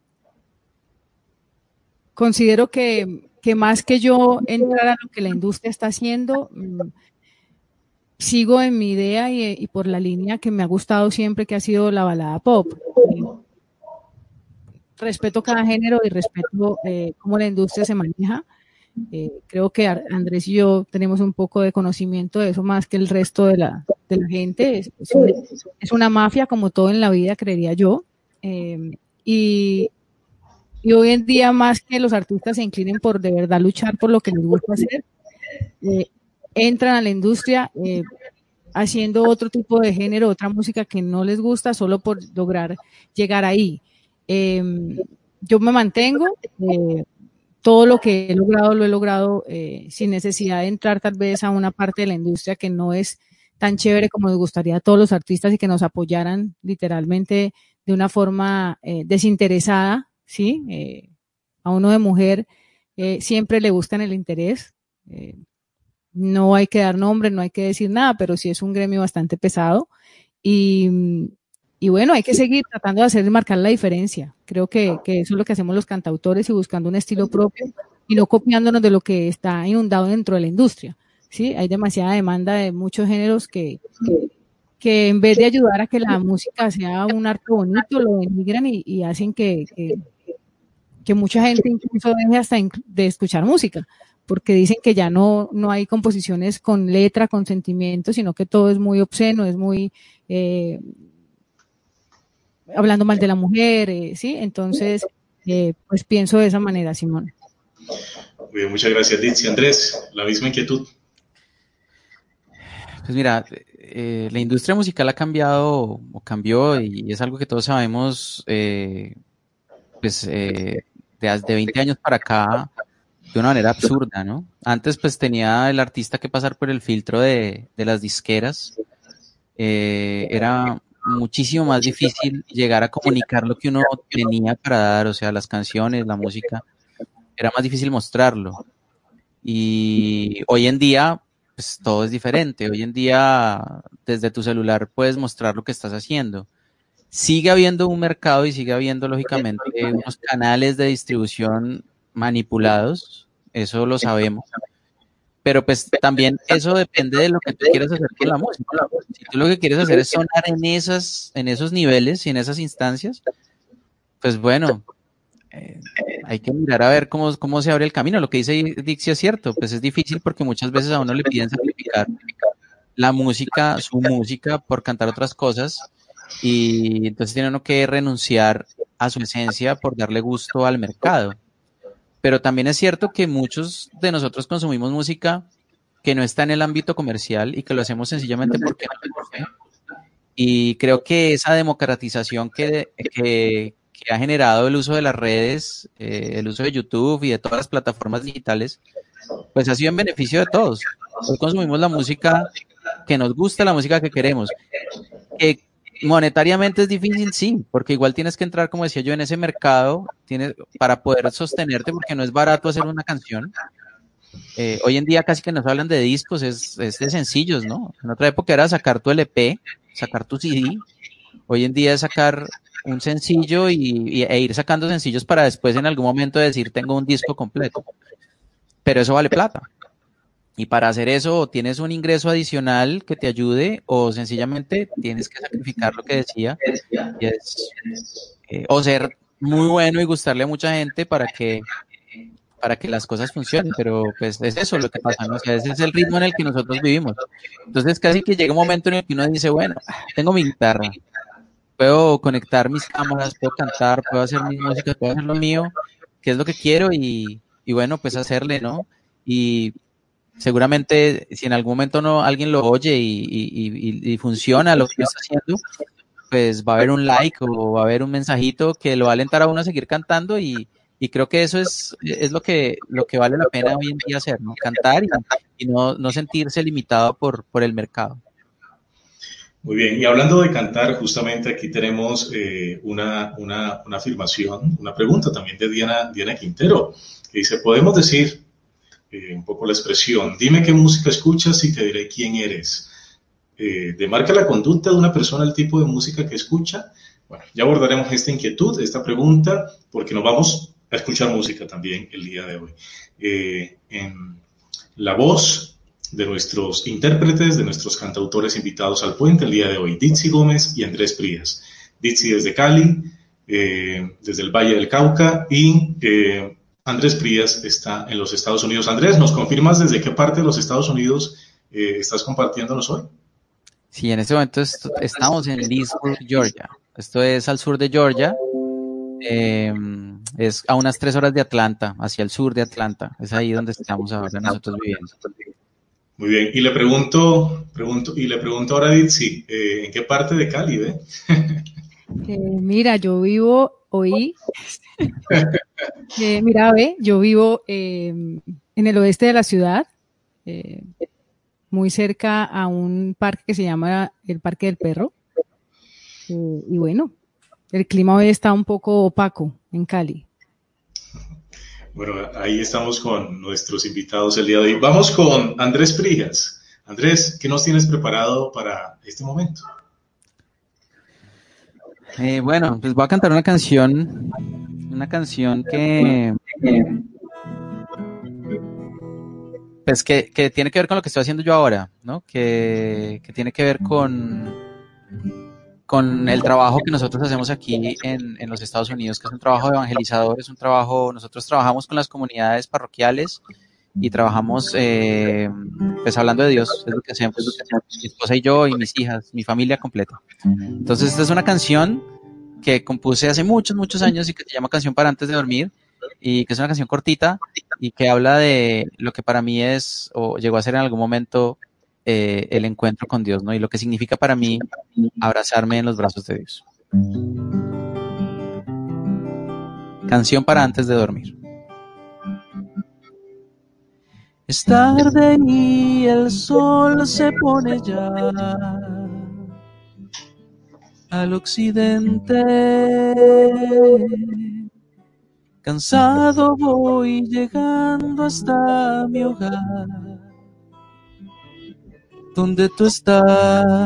considero que, que más que yo entrar a lo que la industria está haciendo, mmm, sigo en mi idea y, y por la línea que me ha gustado siempre, que ha sido la balada pop. respeto cada género y respeto eh, cómo la industria se maneja. Eh, creo que Andrés y yo tenemos un poco de conocimiento de eso más que el resto de la, de la gente. Es, es, un, es una mafia como todo en la vida, creería yo. Eh, y, y hoy en día, más que los artistas se inclinen por de verdad luchar por lo que les gusta hacer, eh, entran a la industria eh, haciendo otro tipo de género, otra música que no les gusta solo por lograr llegar ahí. Eh, yo me mantengo, eh, todo lo que he logrado lo he logrado eh, sin necesidad de entrar tal vez a una parte de la industria que no es tan chévere como nos gustaría a todos los artistas y que nos apoyaran literalmente de una forma eh, desinteresada, ¿sí? Eh, a uno de mujer eh, siempre le buscan el interés. Eh, no hay que dar nombre, no hay que decir nada, pero sí es un gremio bastante pesado y, y bueno, hay que seguir tratando de hacer, marcar la diferencia. Creo que, que eso es lo que hacemos los cantautores y buscando un estilo propio y no copiándonos de lo que está inundado dentro de la industria, ¿sí? Hay demasiada demanda de muchos géneros que, que, que en vez de ayudar a que la música sea un arte bonito, lo denigran y, y hacen que, que, que mucha gente incluso deje hasta de escuchar música, porque dicen que ya no, no hay composiciones con letra, con sentimiento, sino que todo es muy obsceno, es muy eh, hablando mal de la mujer, eh, ¿sí? Entonces, eh, pues pienso de esa manera, Simón. Muy bien, muchas gracias, Dixie. Andrés, la misma inquietud. Pues mira, eh, la industria musical ha cambiado o cambió y es algo que todos sabemos, eh, pues eh, de, de veinte años para acá, de una manera absurda, ¿no? Antes pues tenía el artista que pasar por el filtro de, de las disqueras, eh, era muchísimo más difícil llegar a comunicar lo que uno tenía para dar, o sea, las canciones, la música, era más difícil mostrarlo. Y hoy en día, pues todo es diferente. Hoy en día, desde tu celular puedes mostrar lo que estás haciendo. Sigue habiendo un mercado y sigue habiendo, lógicamente, unos canales de distribución manipulados, eso lo sabemos. Pero pues también eso depende de lo que tú quieras hacer con la música. Si tú lo que quieres hacer es sonar en esas, en esos niveles y en esas instancias, pues bueno, eh, hay que mirar a ver cómo, cómo se abre el camino. Lo que dice Dixie es cierto, pues es difícil porque muchas veces a uno le piden sacrificar la música, su música, por cantar otras cosas, y entonces tiene uno que renunciar a su esencia por darle gusto al mercado. Pero también es cierto que muchos de nosotros consumimos música que no está en el ámbito comercial y que lo hacemos sencillamente porque nos gusta. Y creo que esa democratización que, que, que ha generado el uso de las redes, eh, el uso de YouTube y de todas las plataformas digitales, pues ha sido en beneficio de todos. Hoy consumimos la música que nos gusta, la música que queremos. Que monetariamente es difícil, sí, porque igual tienes que entrar, como decía yo, en ese mercado tienes, para poder sostenerte, porque no es barato hacer una canción. Eh, hoy en día casi que nos hablan de discos, es, es de sencillos, ¿no? En otra época era sacar tu L P, sacar tu C D. Hoy en día es sacar un sencillo y, y, e ir sacando sencillos para después en algún momento decir tengo un disco completo. Pero eso vale plata. Y para hacer eso tienes un ingreso adicional que te ayude o sencillamente tienes que sacrificar lo que decía y es, eh, o ser muy bueno y gustarle a mucha gente para que para que las cosas funcionen, pero pues es eso lo que pasa, ¿no? O sea, ese es el ritmo en el que nosotros vivimos. Entonces casi que llega un momento en el que uno dice, bueno, tengo mi guitarra, puedo conectar mis cámaras, puedo cantar, puedo hacer mi música, puedo hacer lo mío, que es lo que quiero y, y bueno, pues hacerle, ¿no? Y seguramente si en algún momento no alguien lo oye y, y, y, y funciona lo que está haciendo, pues va a haber un like o va a haber un mensajito que lo va a alentar a uno a seguir cantando y, y creo que eso es, es lo que lo que vale la pena hoy en día hacer, ¿no? Cantar y, y no, no sentirse limitado por, por el mercado. Muy bien, y hablando de cantar, justamente aquí tenemos eh, una, una, una afirmación, una pregunta también de Diana, Diana Quintero, que dice, podemos decir Eh, un poco la expresión, dime qué música escuchas y te diré quién eres. Eh, ¿demarca la conducta de una persona el tipo de música que escucha? Bueno, ya abordaremos esta inquietud, esta pregunta, porque nos vamos a escuchar música también el día de hoy. Eh, en la voz de nuestros intérpretes, de nuestros cantautores invitados al puente el día de hoy, Dixie Gómez y Andrés Prías. Dixie desde Cali, eh, desde el Valle del Cauca, y eh, Andrés Prías está en los Estados Unidos. Andrés, ¿nos confirmas desde qué parte de los Estados Unidos eh, estás compartiéndonos hoy? Sí, en este momento est- estamos en Leesburg, Georgia. Esto es al sur de Georgia. Eh, es a unas tres horas de Atlanta, hacia el sur de Atlanta. Es ahí donde estamos ahora nosotros viviendo. Muy bien, y le pregunto, pregunto y le pregunto ahora a Ditzi, eh, ¿en qué parte de Cali, ve? Eh, mira, yo vivo hoy, eh, mira, ve, yo vivo eh, en el oeste de la ciudad, eh, muy cerca a un parque que se llama el Parque del Perro. Eh, y bueno, el clima hoy está un poco opaco en Cali. Bueno, ahí estamos con nuestros invitados el día de hoy. Vamos con Andrés Prías. Andrés, ¿qué nos tienes preparado para este momento? Eh, bueno, pues voy a cantar una canción, una canción que, pues que, que tiene que ver con lo que estoy haciendo yo ahora, ¿no? Que, que tiene que ver con, con el trabajo que nosotros hacemos aquí en, en los Estados Unidos, que es un trabajo evangelizador, es un trabajo, nosotros trabajamos con las comunidades parroquiales y trabajamos, eh, pues hablando de Dios, es lo que hacemos, mi esposa y yo y mis hijas, mi familia completa. Entonces esta es una canción que compuse hace muchos, muchos años y que se llama Canción para antes de dormir, y que es una canción cortita y que habla de lo que para mí es, o llegó a ser en algún momento, eh, el encuentro con Dios, ¿no? Y lo que significa para mí abrazarme en los brazos de Dios. Canción para antes de dormir. Es tarde y el sol se pone ya al occidente. Cansado voy llegando hasta mi hogar, donde tú estás.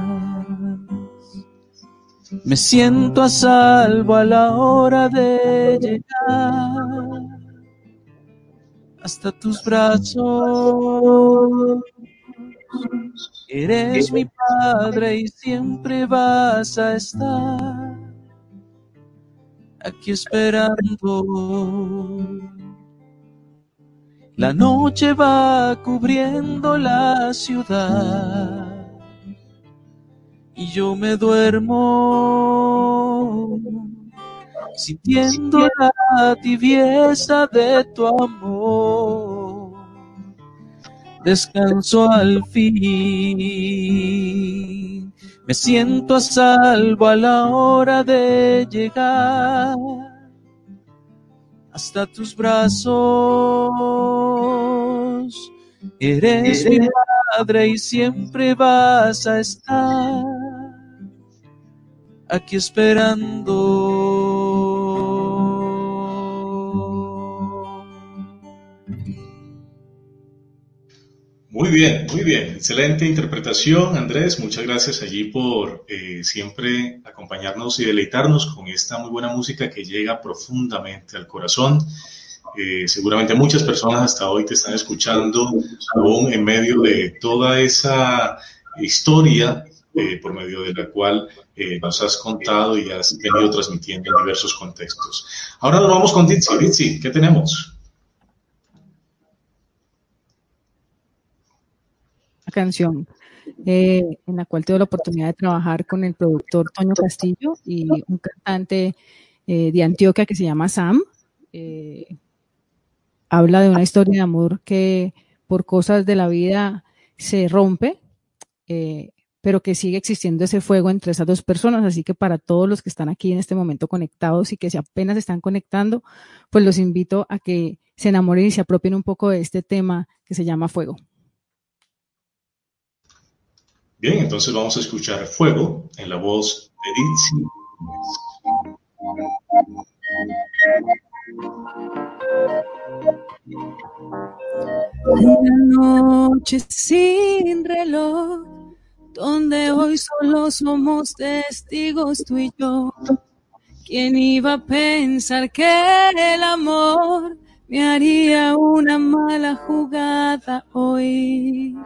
Me siento a salvo a la hora de llegar hasta tus brazos. Eres mi Padre y siempre vas a estar aquí esperando. La noche va cubriendo la ciudad y yo me duermo sintiendo la tibieza de tu amor. Descanso al fin, me siento a salvo a la hora de llegar hasta tus brazos. Eres mi Padre y siempre vas a estar aquí esperando. Muy bien, muy bien. Excelente interpretación, Andrés. Muchas gracias allí por eh, siempre acompañarnos y deleitarnos con esta muy buena música que llega profundamente al corazón. Eh, seguramente muchas personas hasta hoy te están escuchando aún en medio de toda esa historia eh, por medio de la cual eh, nos has contado y has venido transmitiendo en diversos contextos. Ahora nos vamos con Ditzi. Ditzi, ¿qué tenemos? Canción eh, en la cual tuve la oportunidad de trabajar con el productor Toño Castillo y un cantante eh, de Antioquia que se llama Sam. Eh, habla de una historia de amor que por cosas de la vida se rompe, eh, pero que sigue existiendo ese fuego entre esas dos personas. Así que para todos los que están aquí en este momento conectados y que se apenas están conectando, pues los invito a que se enamoren y se apropien un poco de este tema que se llama Fuego. Bien, entonces vamos a escuchar Fuego en la voz de Ditzi. Una noche sin reloj, donde hoy solo somos testigos tú y yo. ¿Quién iba a pensar que el amor me haría una mala jugada hoy?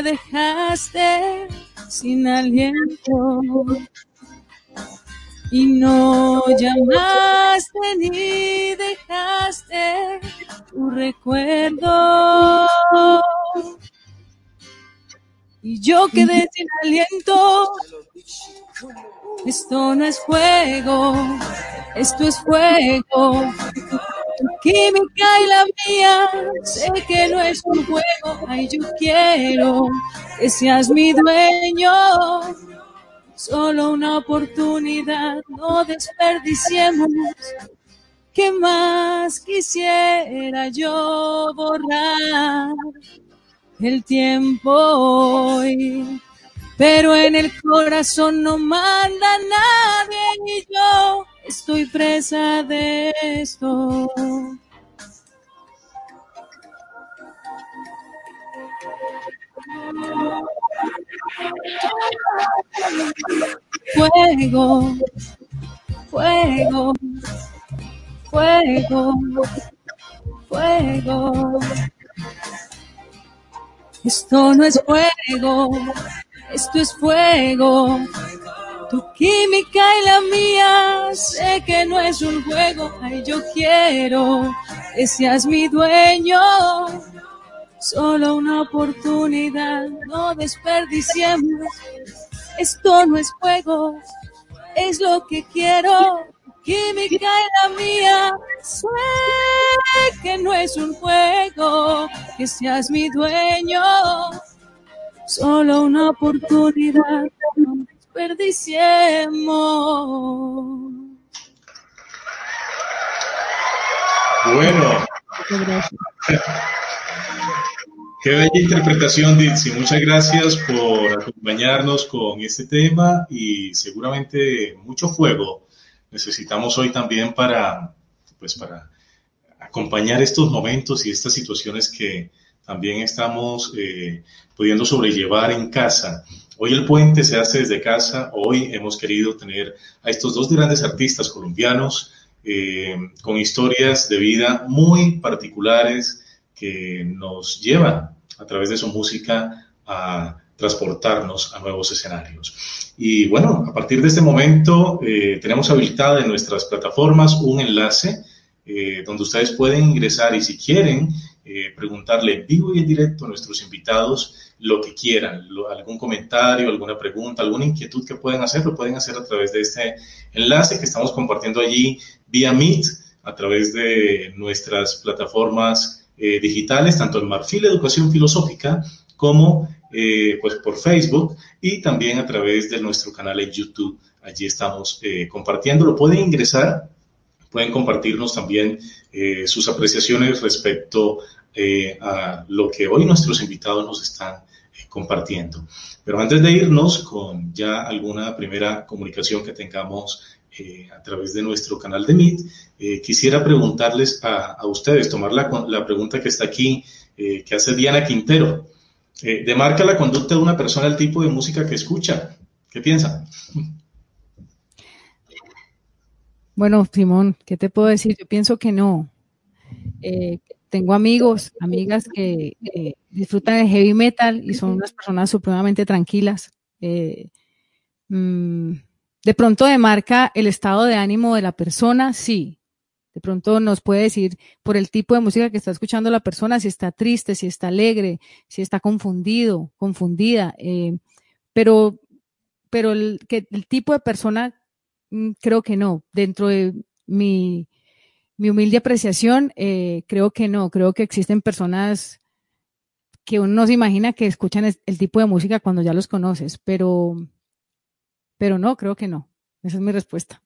dejaste sin aliento y no llamaste ni dejaste tu recuerdo. Y yo quedé sin aliento. Esto no es juego, esto es fuego. Tu química y la mía, sé que no es un juego. Ay, yo quiero que seas mi dueño. Solo una oportunidad, no desperdiciemos. ¿Qué más quisiera yo borrar el tiempo hoy? Pero en el corazón no manda nadie y yo estoy presa de esto. Fuego, fuego, fuego, fuego. Esto no es fuego, esto es fuego. Tu química y la mía, sé que no es un juego. Ay, yo quiero que seas mi dueño. Solo una oportunidad, no desperdiciemos. Esto no es juego, es lo que quiero. Química y la mía, sé que no es un juego, que seas mi dueño. Solo una oportunidad, no desperdiciemos. Bueno. Qué bella interpretación, Ditsy. Muchas gracias por acompañarnos con este tema y seguramente mucho fuego necesitamos hoy también para, pues para acompañar estos momentos y estas situaciones que también estamos eh, pudiendo sobrellevar en casa. Hoy el puente se hace desde casa. Hoy hemos querido tener a estos dos grandes artistas colombianos eh, con historias de vida muy particulares que nos llevan a través de su música a transportarnos a nuevos escenarios. Y bueno, a partir de este momento eh, tenemos habilitada en nuestras plataformas un enlace eh, donde ustedes pueden ingresar y si quieren eh, preguntarle en vivo y en directo a nuestros invitados lo que quieran, lo, algún comentario, alguna pregunta, alguna inquietud que pueden hacer, lo pueden hacer a través de este enlace que estamos compartiendo allí vía Meet, a través de nuestras plataformas Eh, digitales, tanto en Marfil Educación Filosófica como eh, pues por Facebook y también a través de nuestro canal en YouTube. Allí estamos eh, compartiendo. Lo pueden ingresar, pueden compartirnos también eh, sus apreciaciones respecto eh, a lo que hoy nuestros invitados nos están eh, compartiendo. Pero antes de irnos con ya alguna primera comunicación que tengamos Eh, a través de nuestro canal de Meet, eh, quisiera preguntarles a, a ustedes, tomar la, la pregunta que está aquí, eh, que hace Diana Quintero. Eh, ¿Demarca la conducta de una persona el tipo de música que escucha? ¿Qué piensan? Bueno, Simón, ¿qué te puedo decir? Yo pienso que no. Eh, tengo amigos, amigas que eh, disfrutan de heavy metal y son unas personas supremamente tranquilas. Eh, mmm, De pronto demarca el estado de ánimo de la persona, sí. De pronto nos puede decir por el tipo de música que está escuchando la persona, si está triste, si está alegre, si está confundido, confundida. Eh, pero pero el, que, el tipo de persona, creo que no. Dentro de mi, mi humilde apreciación, eh, creo que no. Creo que existen personas que uno no se imagina que escuchan el tipo de música cuando ya los conoces, pero... Pero no, creo que no. Esa es mi respuesta.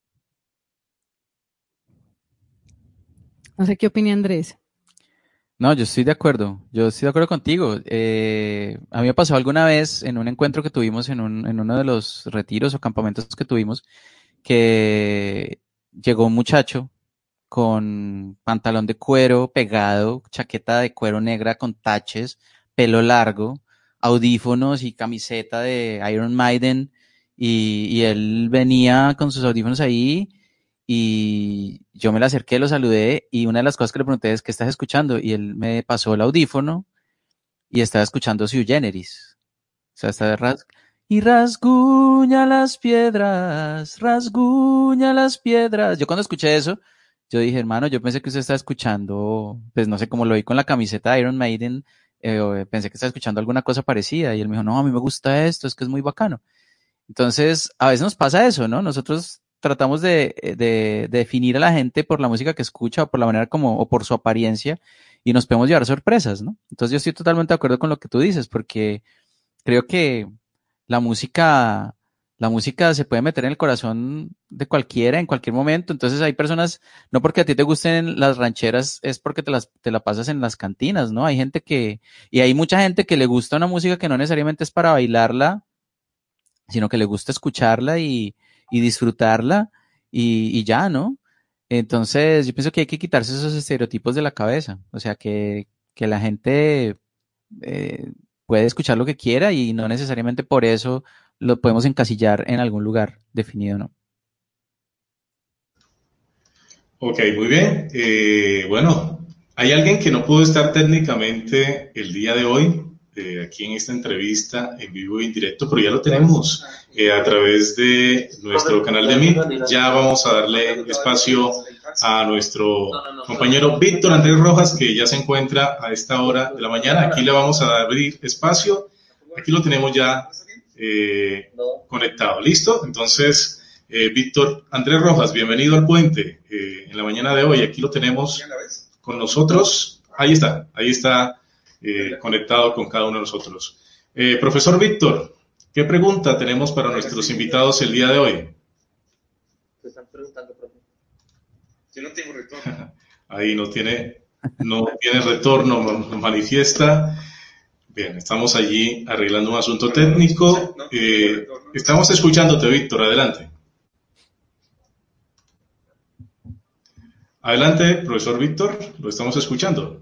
No sé qué opina Andrés. No, yo estoy de acuerdo. Yo estoy de acuerdo contigo. Eh, a mí me pasó alguna vez en un encuentro que tuvimos en, un, en uno de los retiros o campamentos que tuvimos, que llegó un muchacho con pantalón de cuero pegado, chaqueta de cuero negra con taches, pelo largo, audífonos y camiseta de Iron Maiden. Y, y él venía con sus audífonos ahí y yo me le acerqué, lo saludé y una de las cosas que le pregunté es ¿qué estás escuchando? Y él me pasó el audífono y estaba escuchando Sui Generis. O sea, estaba ras y rasguña las piedras, rasguña las piedras. Yo cuando escuché eso, yo dije, hermano, yo pensé que usted estaba escuchando, pues no sé, cómo lo vi con la camiseta de Iron Maiden, eh, pensé que estaba escuchando alguna cosa parecida, y él me dijo, no, a mí me gusta esto, es que es muy bacano. Entonces, a veces nos pasa eso, ¿no? Nosotros tratamos de, de, de definir a la gente por la música que escucha, o por la manera como, o por su apariencia, y nos podemos llevar sorpresas, ¿no? Entonces yo estoy totalmente de acuerdo con lo que tú dices, porque creo que la música, la música se puede meter en el corazón de cualquiera en cualquier momento. Entonces hay personas, no porque a ti te gusten las rancheras, es porque te las, te la pasas en las cantinas, ¿no? Hay gente que, y hay mucha gente que le gusta una música que no necesariamente es para bailarla, sino que le gusta escucharla y, y disfrutarla y, y ya, ¿no? Entonces yo pienso que hay que quitarse esos estereotipos de la cabeza. O sea, que, que la gente eh, puede escuchar lo que quiera y no necesariamente por eso lo podemos encasillar en algún lugar definido, ¿no? Ok, muy bien. Eh, bueno, hay alguien que no pudo estar técnicamente el día de hoy, eh, aquí en esta entrevista en vivo e indirecto, pero ya lo tenemos eh, a través de nuestro canal de Meet. Ya vamos a darle espacio a nuestro compañero Víctor Andrés Rojas, que ya se encuentra a esta hora de la mañana. Aquí le vamos a abrir espacio. Aquí lo tenemos ya eh, conectado. ¿Listo? Entonces... Eh, Víctor Andrés Rojas, bienvenido al puente eh, en la mañana de hoy. Aquí lo tenemos con nosotros. Ahí está, ahí está eh, conectado con cada uno de nosotros. Eh, profesor Víctor, ¿qué pregunta tenemos para nuestros invitados el día de hoy? Te están preguntando, profe. Yo no tengo retorno. Ahí no tiene, no tiene retorno, nos manifiesta. Bien, estamos allí arreglando un asunto técnico. Eh, estamos escuchándote, Víctor, adelante. Adelante, profesor Víctor, lo estamos escuchando.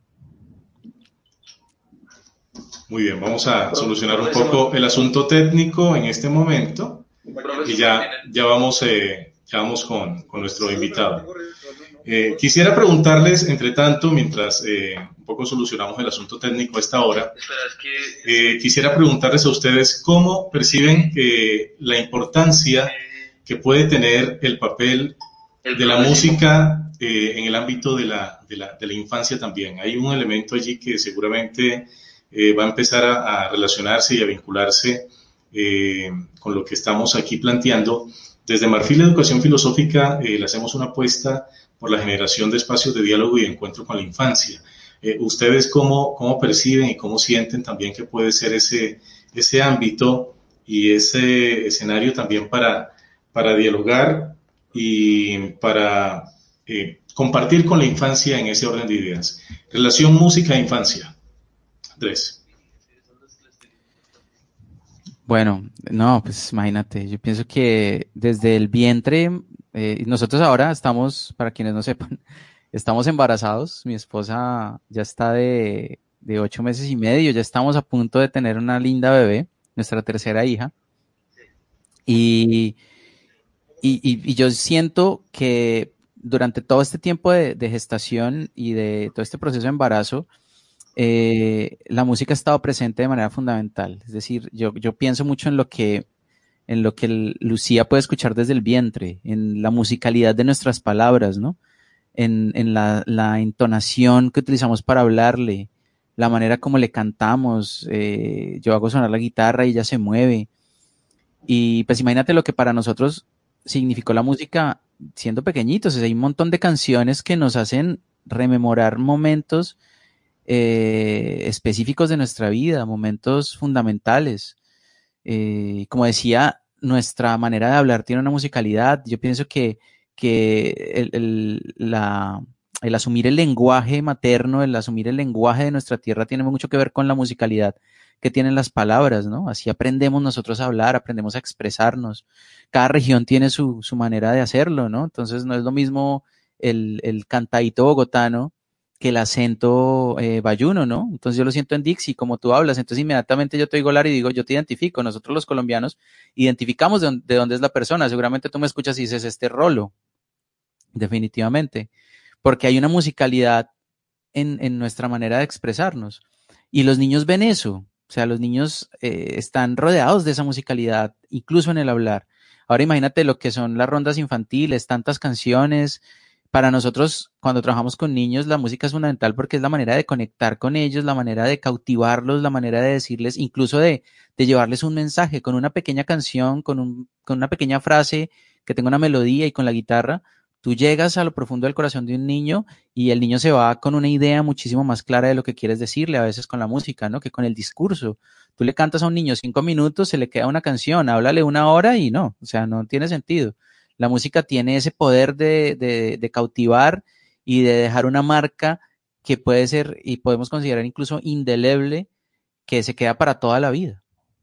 Muy bien, vamos a solucionar un poco el asunto técnico en este momento y ya, ya vamos, eh, ya vamos con, con nuestro invitado. Eh, quisiera preguntarles, entre tanto, mientras eh, un poco solucionamos el asunto técnico a esta hora, eh, quisiera preguntarles a ustedes cómo perciben eh, la importancia que puede tener el papel de la música eh, en el ámbito de la, de, la, de la infancia también. Hay un elemento allí que seguramente eh, va a empezar a, a relacionarse y a vincularse eh, con lo que estamos aquí planteando. Desde Marfil Educación Filosófica eh, le hacemos una apuesta por la generación de espacios de diálogo y de encuentro con la infancia. Eh, ¿Ustedes cómo, cómo perciben y cómo sienten también que puede ser ese, ese ámbito y ese escenario también para, para dialogar y para eh, compartir con la infancia en ese orden de ideas? Relación música e infancia. Andrés. Bueno, no, pues imagínate, yo pienso que desde el vientre, eh, nosotros ahora estamos, para quienes no sepan, estamos embarazados, mi esposa ya está de, de ocho meses y medio, ya estamos a punto de tener una linda bebé, nuestra tercera hija, y Y, y, y yo siento que durante todo este tiempo de, de gestación y de todo este proceso de embarazo, eh, la música ha estado presente de manera fundamental. Es decir, yo, yo pienso mucho en lo que, en lo que el, Lucía puede escuchar desde el vientre, en la musicalidad de nuestras palabras, ¿no? En, en la, la entonación que utilizamos para hablarle, la manera como le cantamos. Eh, yo hago sonar la guitarra y ella se mueve. Y pues imagínate lo que para nosotros significó la música siendo pequeñitos. O sea, hay un montón de canciones que nos hacen rememorar momentos eh, específicos de nuestra vida, momentos fundamentales. Eh, como decía, nuestra manera de hablar tiene una musicalidad. Yo pienso que, que el, el, la, el asumir el lenguaje materno, el asumir el lenguaje de nuestra tierra tiene mucho que ver con la musicalidad que tienen las palabras, ¿no? Así aprendemos nosotros a hablar, aprendemos a expresarnos. Cada región tiene su, su manera de hacerlo, ¿no? Entonces no es lo mismo el, el cantadito bogotano que el acento eh, bayuno, ¿no? Entonces yo lo siento en Dixie, como tú hablas, entonces inmediatamente yo te oigo hablar y digo, yo te identifico. Nosotros los colombianos identificamos de, dónde, de dónde es la persona. Seguramente tú me escuchas y dices, este rolo, definitivamente, porque hay una musicalidad en, en nuestra manera de expresarnos. Y los niños ven eso, o sea, los niños eh, están rodeados de esa musicalidad, incluso en el hablar. Ahora imagínate lo que son las rondas infantiles, tantas canciones. Para nosotros, cuando trabajamos con niños, la música es fundamental porque es la manera de conectar con ellos, la manera de cautivarlos, la manera de decirles, incluso de, de llevarles un mensaje con una pequeña canción, con, un, con una pequeña frase que tenga una melodía y con la guitarra. Tú llegas a lo profundo del corazón de un niño y el niño se va con una idea muchísimo más clara de lo que quieres decirle, a veces con la música, ¿no? Que con el discurso. Tú le cantas a un niño cinco minutos, se le queda una canción, háblale una hora y no, o sea, no tiene sentido. La música tiene ese poder de, de, de cautivar y de dejar una marca que puede ser y podemos considerar incluso indeleble, que se queda para toda la vida.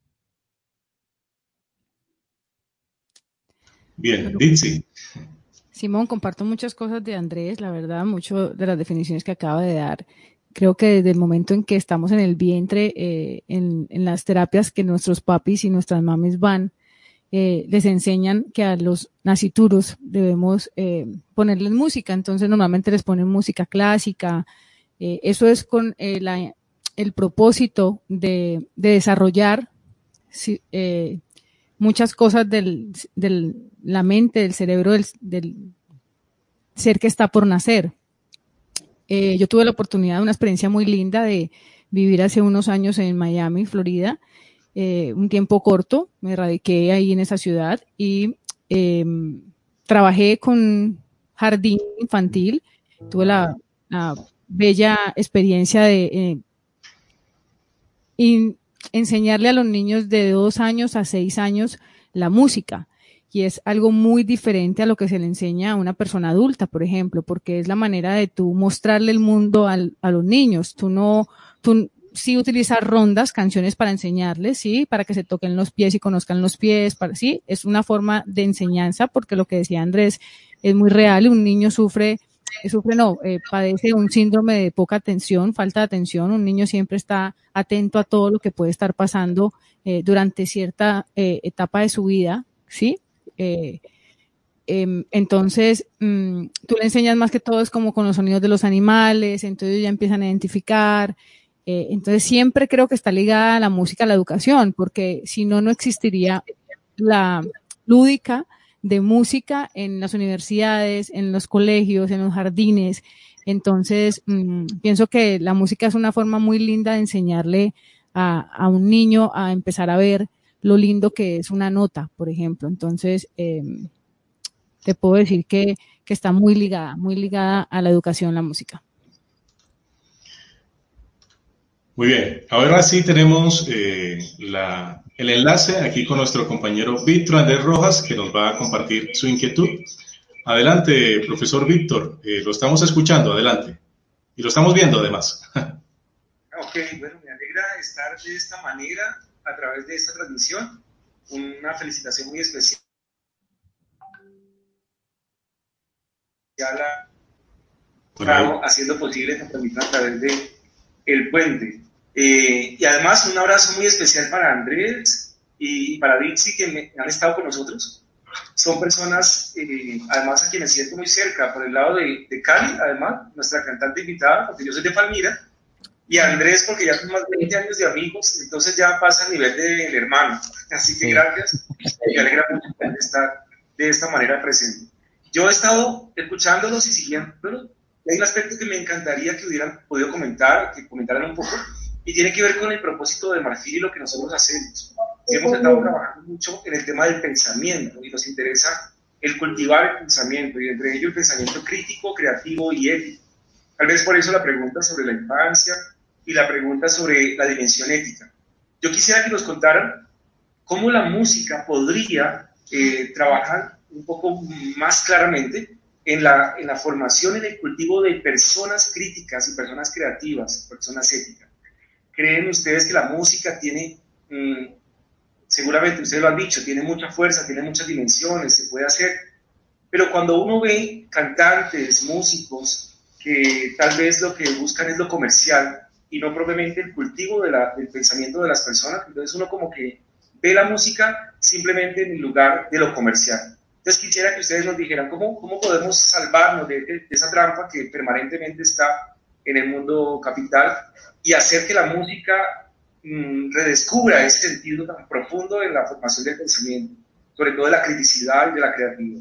Bien, Dixie. Simón, comparto muchas cosas de Andrés, la verdad, mucho de las definiciones que acaba de dar. Creo que desde el momento en que estamos en el vientre, eh, en, en las terapias que nuestros papis y nuestras mamis van, Eh, les enseñan que a los nacituros debemos eh, ponerles música, entonces normalmente les ponen música clásica, eh, eso es con eh, la, el propósito de, de desarrollar si, eh, muchas cosas del, del la mente, del cerebro del, del ser que está por nacer. Eh, yo tuve la oportunidad de una experiencia muy linda de vivir hace unos años en Miami, Florida. Eh, un tiempo corto, me radiqué ahí en esa ciudad y eh, trabajé con jardín infantil, tuve la, la bella experiencia de eh, in, enseñarle a los niños de dos años a seis años la música, y es algo muy diferente a lo que se le enseña a una persona adulta, por ejemplo, porque es la manera de tú mostrarle el mundo al, a los niños. Tú no, tú sí utilizar rondas, canciones para enseñarles, sí, para que se toquen los pies y conozcan los pies, para, sí, es una forma de enseñanza, porque lo que decía Andrés es muy real. Un niño sufre, sufre no, eh, padece un síndrome de poca atención, falta de atención. Un niño siempre está atento a todo lo que puede estar pasando eh, durante cierta eh, etapa de su vida, sí. Eh, eh, entonces, mmm, tú le enseñas más que todo es como con los sonidos de los animales, entonces ya empiezan a identificar. Eh, entonces siempre creo que está ligada la música a la educación, porque si no, no existiría la lúdica de música en las universidades, en los colegios, en los jardines. Entonces, mmm, pienso que la música es una forma muy linda de enseñarle a, a un niño a empezar a ver lo lindo que es una nota, por ejemplo. Entonces, eh, te puedo decir que, que está muy ligada, muy ligada a la educación, la música. Muy bien, ahora sí tenemos eh, la, el enlace aquí con nuestro compañero Víctor Andrés Rojas, que nos va a compartir su inquietud. Adelante, profesor Víctor, eh, lo estamos escuchando, adelante. Y lo estamos viendo además. Ok, bueno, me alegra estar de esta manera a través de esta transmisión. Una felicitación muy especial a Claro, haciendo posible esta transmisión a través de El Puente. Eh, y además un abrazo muy especial para Andrés y para Dixie, que me, han estado con nosotros. Son personas, eh, además, a quienes siento muy cerca, por el lado de, de Cali, además, nuestra cantante invitada, porque yo soy de Palmira, y Andrés, porque ya son más de veinte años de amigos, entonces ya pasa a nivel del de hermano. Así que gracias, me alegra mucho estar de esta manera presente. Yo he estado escuchándolos y siguiéndolos. Hay un aspecto que me encantaría que hubieran podido comentar, que comentaran un poco, y tiene que ver con el propósito de Marfil y lo que nosotros hacemos. Hemos estado trabajando mucho en el tema del pensamiento y nos interesa el cultivar el pensamiento, y entre ello el pensamiento crítico, creativo y ético. Tal vez por eso la pregunta sobre la infancia y la pregunta sobre la dimensión ética. Yo quisiera que nos contaran cómo la música podría eh, trabajar un poco más claramente en la, en la formación, en el cultivo de personas críticas y personas creativas, personas éticas. ¿Creen ustedes que la música tiene, mmm, seguramente ustedes lo han dicho, tiene mucha fuerza, tiene muchas dimensiones, se puede hacer, pero cuando uno ve cantantes, músicos, que tal vez lo que buscan es lo comercial y no propiamente el cultivo de la, del pensamiento de las personas, entonces uno como que ve la música simplemente en el lugar de lo comercial. Entonces quisiera que ustedes nos dijeran cómo, cómo podemos salvarnos de, de, de esa trampa que permanentemente está en el mundo capital y hacer que la música mmm, redescubra ese sentido tan profundo en la formación del pensamiento, sobre todo de la criticidad y de la creatividad.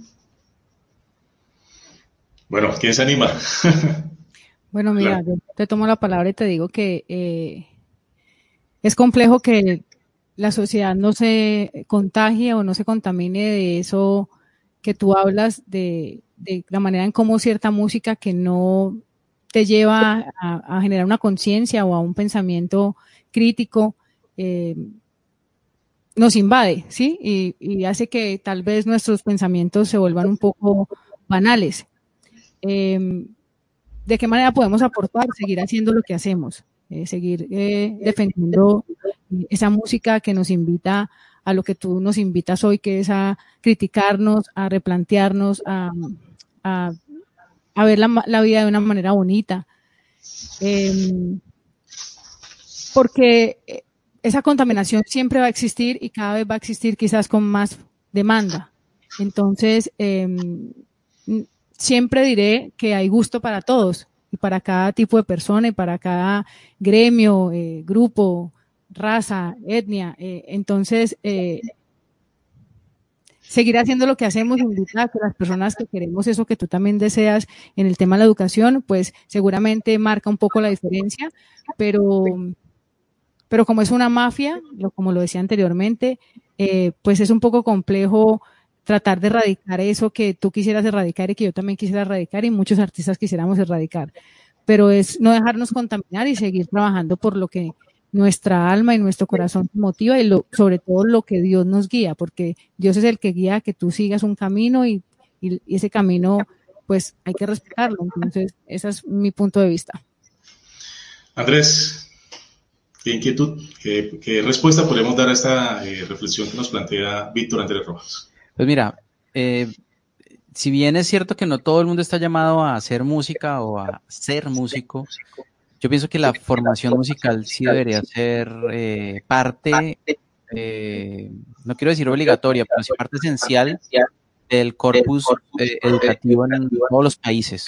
Bueno, ¿quién se anima? Bueno, mira, claro. Yo te tomo la palabra y te digo que eh, es complejo que la sociedad no se contagie o no se contamine de eso que tú hablas, de, de la manera en cómo cierta música que no te lleva a, a generar una conciencia o a un pensamiento crítico eh, nos invade, ¿sí? Y, y hace que tal vez nuestros pensamientos se vuelvan un poco banales. Eh, ¿De qué manera podemos aportar? Seguir haciendo lo que hacemos, eh, seguir eh, defendiendo esa música que nos invita a lo que tú nos invitas hoy, que es a criticarnos, a replantearnos, a, a, a ver la, la vida de una manera bonita. Eh, porque esa contaminación siempre va a existir y cada vez va a existir quizás con más demanda. Entonces, eh, siempre diré que hay gusto para todos y para cada tipo de persona y para cada gremio, eh, grupo, raza, etnia. Eh, entonces, eh, seguir haciendo lo que hacemos, invitar a que las personas que queremos eso que tú también deseas en el tema de la educación, pues seguramente marca un poco la diferencia, pero, pero como es una mafia, como lo decía anteriormente, eh, pues es un poco complejo tratar de erradicar eso que tú quisieras erradicar y que yo también quisiera erradicar y muchos artistas quisiéramos erradicar. Pero es no dejarnos contaminar y seguir trabajando por lo que nuestra alma y nuestro corazón te motiva y lo, sobre todo lo que Dios nos guía, porque Dios es el que guía a que tú sigas un camino y, y, y ese camino pues hay que respetarlo. Entonces, ese es mi punto de vista. Andrés, ¿qué inquietud, qué, qué respuesta podemos dar a esta eh, reflexión que nos plantea Víctor Andrés Rojas? Pues mira, eh, si bien es cierto que no todo el mundo está llamado a hacer música o a ser músico, yo pienso que la formación musical sí debería ser eh, parte, eh, no quiero decir obligatoria, pero sí parte esencial del corpus eh, educativo en todos los países.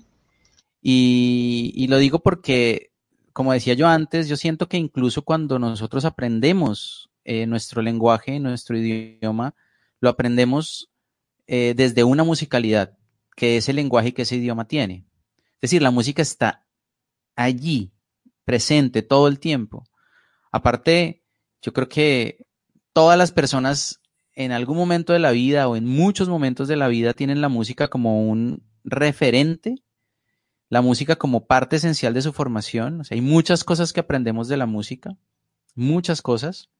Y, y lo digo porque, como decía yo antes, yo siento que incluso cuando nosotros aprendemos eh, nuestro lenguaje, nuestro idioma, lo aprendemos eh, desde una musicalidad, que es el lenguaje que ese idioma tiene. Es decir, la música está allí, presente todo el tiempo. Aparte, yo creo que todas las personas en algún momento de la vida o en muchos momentos de la vida tienen la música como un referente, la música como parte esencial de su formación. O sea, hay muchas cosas que aprendemos de la música, muchas cosas.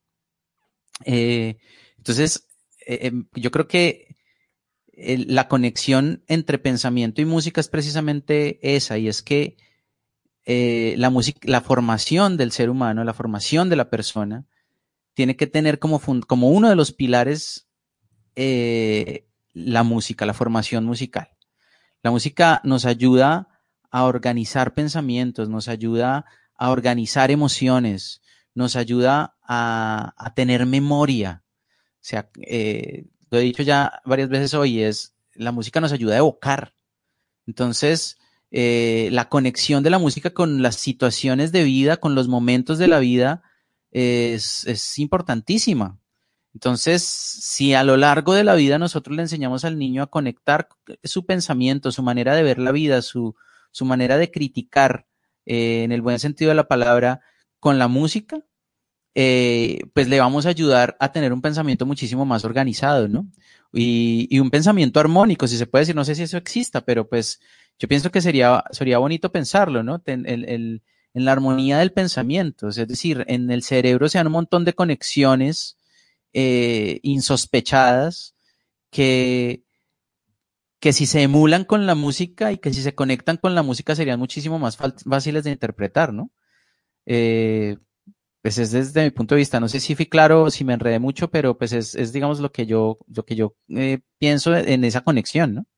Eh, entonces, Eh, yo creo que el, la conexión entre pensamiento y música es precisamente esa, y es que eh, la música, la formación del ser humano, la formación de la persona, tiene que tener como, fund, como uno de los pilares eh, la música, la formación musical. La música nos ayuda a organizar pensamientos, nos ayuda a organizar emociones, nos ayuda a, a tener memoria. O sea, eh, lo he dicho ya varias veces hoy, es la música nos ayuda a evocar. Entonces, eh, la conexión de la música con las situaciones de vida, con los momentos de la vida, eh, es, es importantísima. Entonces, si a lo largo de la vida nosotros le enseñamos al niño a conectar su pensamiento, su manera de ver la vida, su, su manera de criticar, eh, en el buen sentido de la palabra, con la música, Eh, pues le vamos a ayudar a tener un pensamiento muchísimo más organizado, ¿no? Y, y un pensamiento armónico, si se puede decir, no sé si eso exista, pero pues yo pienso que sería, sería bonito pensarlo, ¿no? En, el, el, en la armonía del pensamiento, es decir, en el cerebro se dan un montón de conexiones eh, insospechadas que, que si se emulan con la música y que si se conectan con la música serían muchísimo más fáciles de interpretar, ¿no? Eh, Pues es desde mi punto de vista, no sé si fui claro, si me enredé mucho, pero pues es, es digamos lo que yo, lo que yo eh, pienso en esa conexión, ¿no?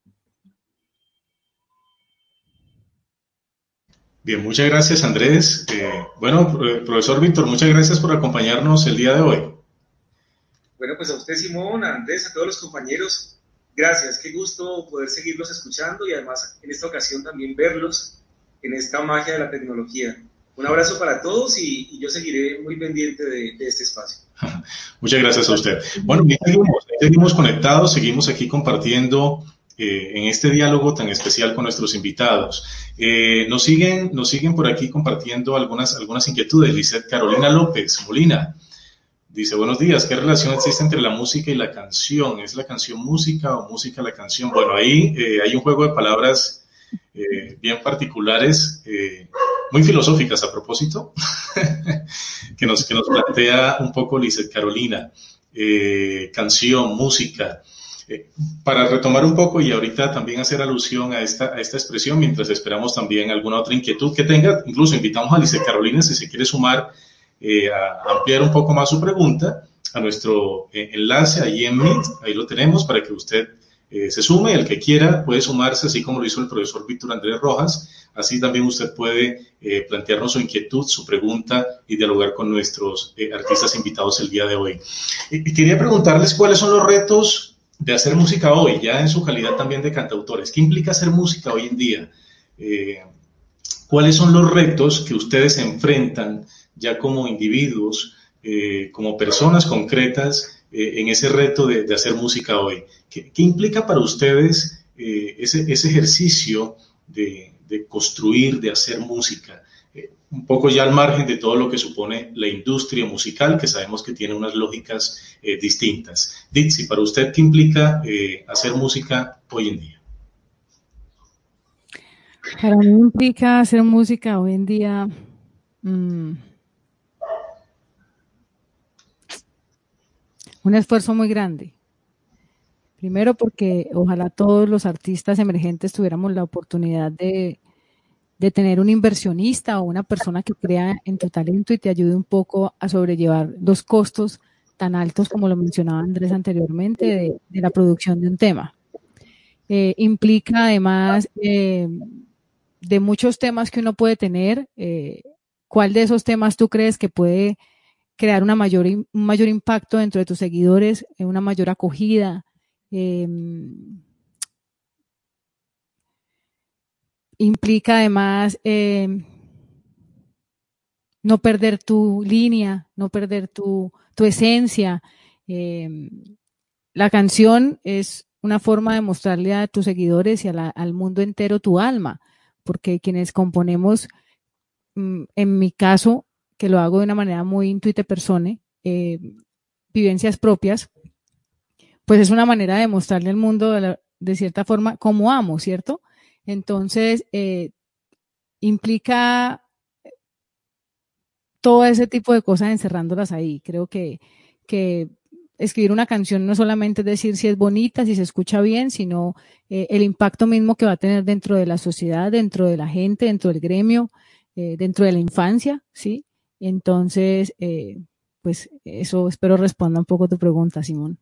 Bien, muchas gracias Andrés. Eh, bueno, profesor Víctor, muchas gracias por acompañarnos el día de hoy. Bueno, pues a usted Simón, a Andrés, a todos los compañeros, gracias, qué gusto poder seguirlos escuchando y además en esta ocasión también verlos en esta magia de la tecnología. Un abrazo para todos y, y yo seguiré muy pendiente de, de este espacio. Muchas gracias a usted. Bueno, y seguimos, seguimos conectados, seguimos aquí compartiendo eh, en este diálogo tan especial con nuestros invitados. Eh, nos siguen, nos siguen por aquí compartiendo algunas, algunas inquietudes. Lisette Carolina López Molina dice, buenos días, ¿qué relación existe entre la música y la canción? ¿Es la canción música o música la canción? Bueno, ahí eh, hay un juego de palabras eh, bien particulares, eh, muy filosóficas a propósito, que, nos, que nos plantea un poco Lisette Carolina. Eh, canción, música. Eh, para retomar un poco y ahorita también hacer alusión a esta, a esta expresión, mientras esperamos también alguna otra inquietud que tenga, incluso invitamos a Lisette Carolina si se quiere sumar eh, a ampliar un poco más su pregunta a nuestro eh, enlace ahí en Meet, ahí lo tenemos para que usted eh, se sume, el que quiera puede sumarse, así como lo hizo el profesor Víctor Andrés Rojas, así también usted puede eh, plantearnos su inquietud, su pregunta y dialogar con nuestros eh, artistas invitados el día de hoy. Y quería preguntarles cuáles son los retos de hacer música hoy, ya en su calidad también de cantautores. ¿Qué implica hacer música hoy en día? Eh, ¿Cuáles son los retos que ustedes enfrentan ya como individuos, eh, como personas concretas, eh, en ese reto de, de hacer música hoy? ¿Qué, qué implica para ustedes eh, ese, ese ejercicio de, de construir, de hacer música? Eh, un poco ya al margen de todo lo que supone la industria musical, que sabemos que tiene unas lógicas eh, distintas. Dixie, para usted, ¿qué implica eh, hacer música hoy en día? Para mí implica hacer música hoy en día mmm, un esfuerzo muy grande. Primero porque ojalá todos los artistas emergentes tuviéramos la oportunidad de, de tener un inversionista o una persona que crea en tu talento y te ayude un poco a sobrellevar los costos tan altos como lo mencionaba Andrés anteriormente de, de la producción de un tema. Eh, implica además eh, de muchos temas que uno puede tener, eh, ¿cuál de esos temas tú crees que puede crear una mayor, un mayor impacto dentro de tus seguidores, una mayor acogida? Eh, implica además eh, no perder tu línea, no perder tu, tu esencia. Eh, la canción es una forma de mostrarle a tus seguidores y a la, al mundo entero tu alma, porque quienes componemos, en mi caso, que lo hago de una manera muy intuite persone, eh, vivencias propias, pues es una manera de mostrarle al mundo de, la, de cierta forma cómo amo, ¿cierto? Entonces, eh, implica todo ese tipo de cosas encerrándolas ahí. Creo que, que escribir una canción no solamente es decir si es bonita, si se escucha bien, sino eh, el impacto mismo que va a tener dentro de la sociedad, dentro de la gente, dentro del gremio, eh, dentro de la infancia, ¿sí? Entonces, eh, pues eso espero responda un poco a tu pregunta, Simón.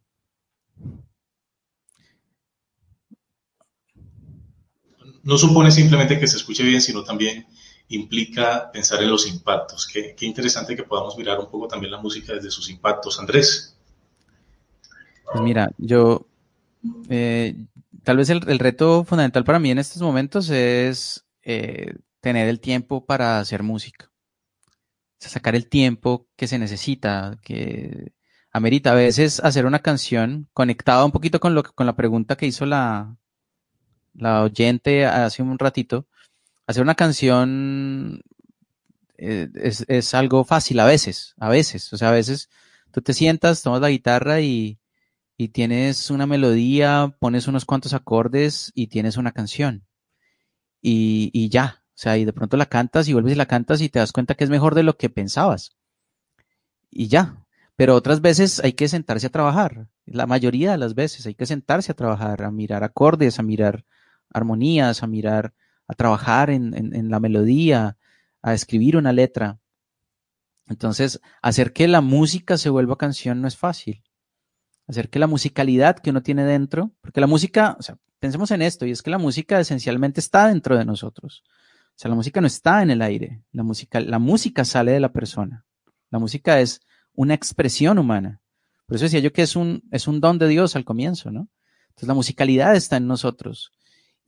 No supone simplemente que se escuche bien, sino también implica pensar en los impactos. Qué, qué interesante que podamos mirar un poco también la música desde sus impactos. Andrés. Pues mira, yo, eh, tal vez el, el reto fundamental para mí en estos momentos es eh, tener el tiempo para hacer música. O sea, sacar el tiempo que se necesita, que amerita a veces hacer una canción conectada un poquito con, lo, con la pregunta que hizo la, la oyente hace un ratito. Hacer una canción eh, es, es algo fácil a veces, a veces. O sea, a veces tú te sientas, tomas la guitarra y y tienes una melodía, pones unos cuantos acordes y tienes una canción. Y, y ya, o sea, y de pronto la cantas y vuelves y la cantas y te das cuenta que es mejor de lo que pensabas. Y ya. Pero otras veces hay que sentarse a trabajar. La mayoría de las veces hay que sentarse a trabajar, a mirar acordes, a mirar armonías, a mirar, a trabajar en, en, en la melodía, a escribir una letra. Entonces, hacer que la música se vuelva canción no es fácil. Hacer que la musicalidad que uno tiene dentro, porque la música, o sea, pensemos en esto, y es que la música esencialmente está dentro de nosotros. O sea, la música no está en el aire, la música, la música sale de la persona. La música es una expresión humana. Por eso decía yo que es un, es un don de Dios al comienzo, ¿no? Entonces la musicalidad está en nosotros.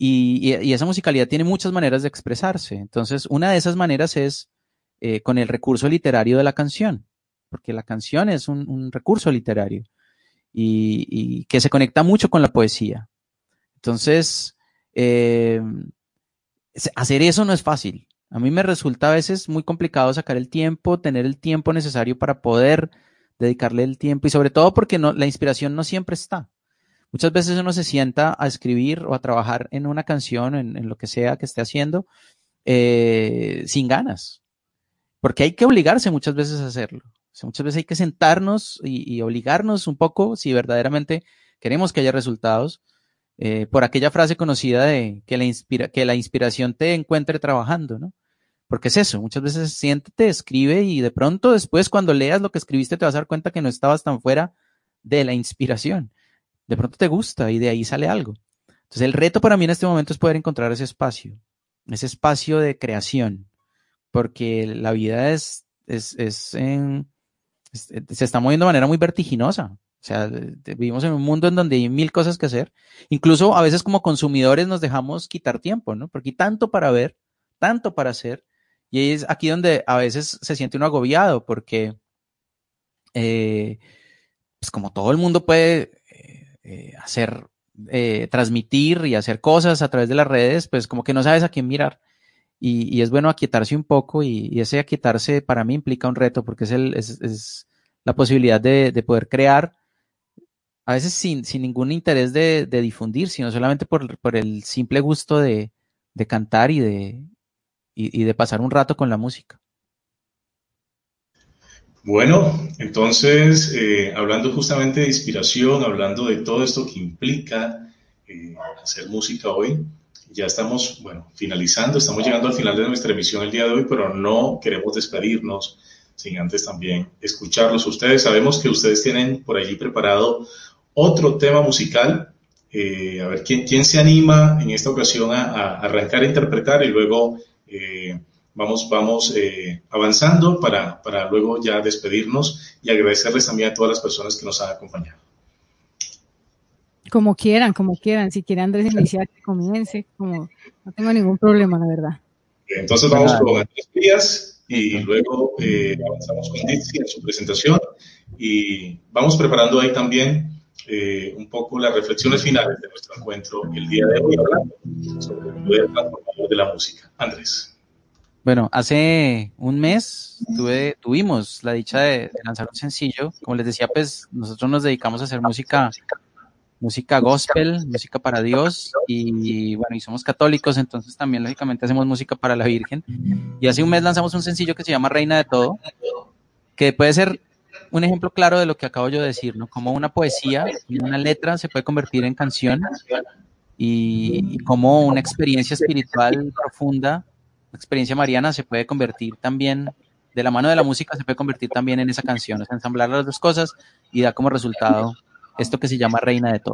y, y, y esa musicalidad tiene muchas maneras de expresarse. Entonces, una de esas maneras es eh, con el recurso literario de la canción, porque la canción es un, un recurso literario y, y que se conecta mucho con la poesía. Entonces, eh, hacer eso no es fácil. A mí me resulta a veces muy complicado sacar el tiempo, tener el tiempo necesario para poder dedicarle el tiempo, y sobre todo porque no, la inspiración no siempre está. Muchas veces uno se sienta a escribir o a trabajar en una canción, en, en lo que sea que esté haciendo, eh, sin ganas, porque hay que obligarse muchas veces a hacerlo. O sea, muchas veces hay que sentarnos y, y obligarnos un poco si verdaderamente queremos que haya resultados, eh, por aquella frase conocida de que la, inspira, que la inspiración te encuentre trabajando, ¿no? Porque es eso, muchas veces siéntete, escribe y de pronto después cuando leas lo que escribiste te vas a dar cuenta que no estabas tan fuera de la inspiración. De pronto te gusta y de ahí sale algo. Entonces el reto para mí en este momento es poder encontrar ese espacio, ese espacio de creación, porque la vida es, es, es, en, es se está moviendo de manera muy vertiginosa. O sea, vivimos en un mundo en donde hay mil cosas que hacer. Incluso a veces como consumidores nos dejamos quitar tiempo, ¿no? Porque hay tanto para ver, tanto para hacer. Y es aquí donde a veces se siente uno agobiado, porque eh, pues como todo el mundo puede eh, hacer, eh, transmitir y hacer cosas a través de las redes, pues como que no sabes a quién mirar. Y, y es bueno aquietarse un poco, y, y ese aquietarse para mí implica un reto, porque es, el, es, es la posibilidad de, de poder crear, a veces sin, sin ningún interés de, de difundir, sino solamente por, por el simple gusto de, de cantar y de, y, y de pasar un rato con la música. Bueno, entonces, eh, hablando justamente de inspiración, hablando de todo esto que implica eh, hacer música hoy, ya estamos, bueno, finalizando, estamos llegando al final de nuestra emisión el día de hoy, pero no queremos despedirnos sin antes también escucharlos ustedes. Sabemos que ustedes tienen por allí preparado otro tema musical. Eh, a ver, ¿quién, quién se anima en esta ocasión a, a arrancar a interpretar y luego eh, vamos, vamos eh, avanzando para, para luego ya despedirnos y agradecerles también a todas las personas que nos han acompañado? Como quieran, como quieran. Si quiere Andrés iniciar, que comience. Como, no tengo ningún problema, la verdad. Entonces vamos con Andrés Díaz y luego eh, avanzamos con Dixie en su presentación y vamos preparando ahí también Eh, un poco las reflexiones finales de nuestro encuentro el día de hoy, hablando sobre el poder transformador de la música. Andrés. Bueno, hace un mes tuve, tuvimos la dicha de, de lanzar un sencillo. Como les decía, pues nosotros nos dedicamos a hacer música, música gospel, música para Dios, y bueno, y somos católicos, entonces también lógicamente hacemos música para la Virgen. Y hace un mes lanzamos un sencillo que se llama Reina de Todo, que puede ser un ejemplo claro de lo que acabo yo de decir, ¿no? Como una poesía, una letra se puede convertir en canción, y, y como una experiencia espiritual profunda, una experiencia mariana se puede convertir también, de la mano de la música, se puede convertir también en esa canción. O sea, ensamblar las dos cosas y da como resultado esto que se llama Reina de Todo.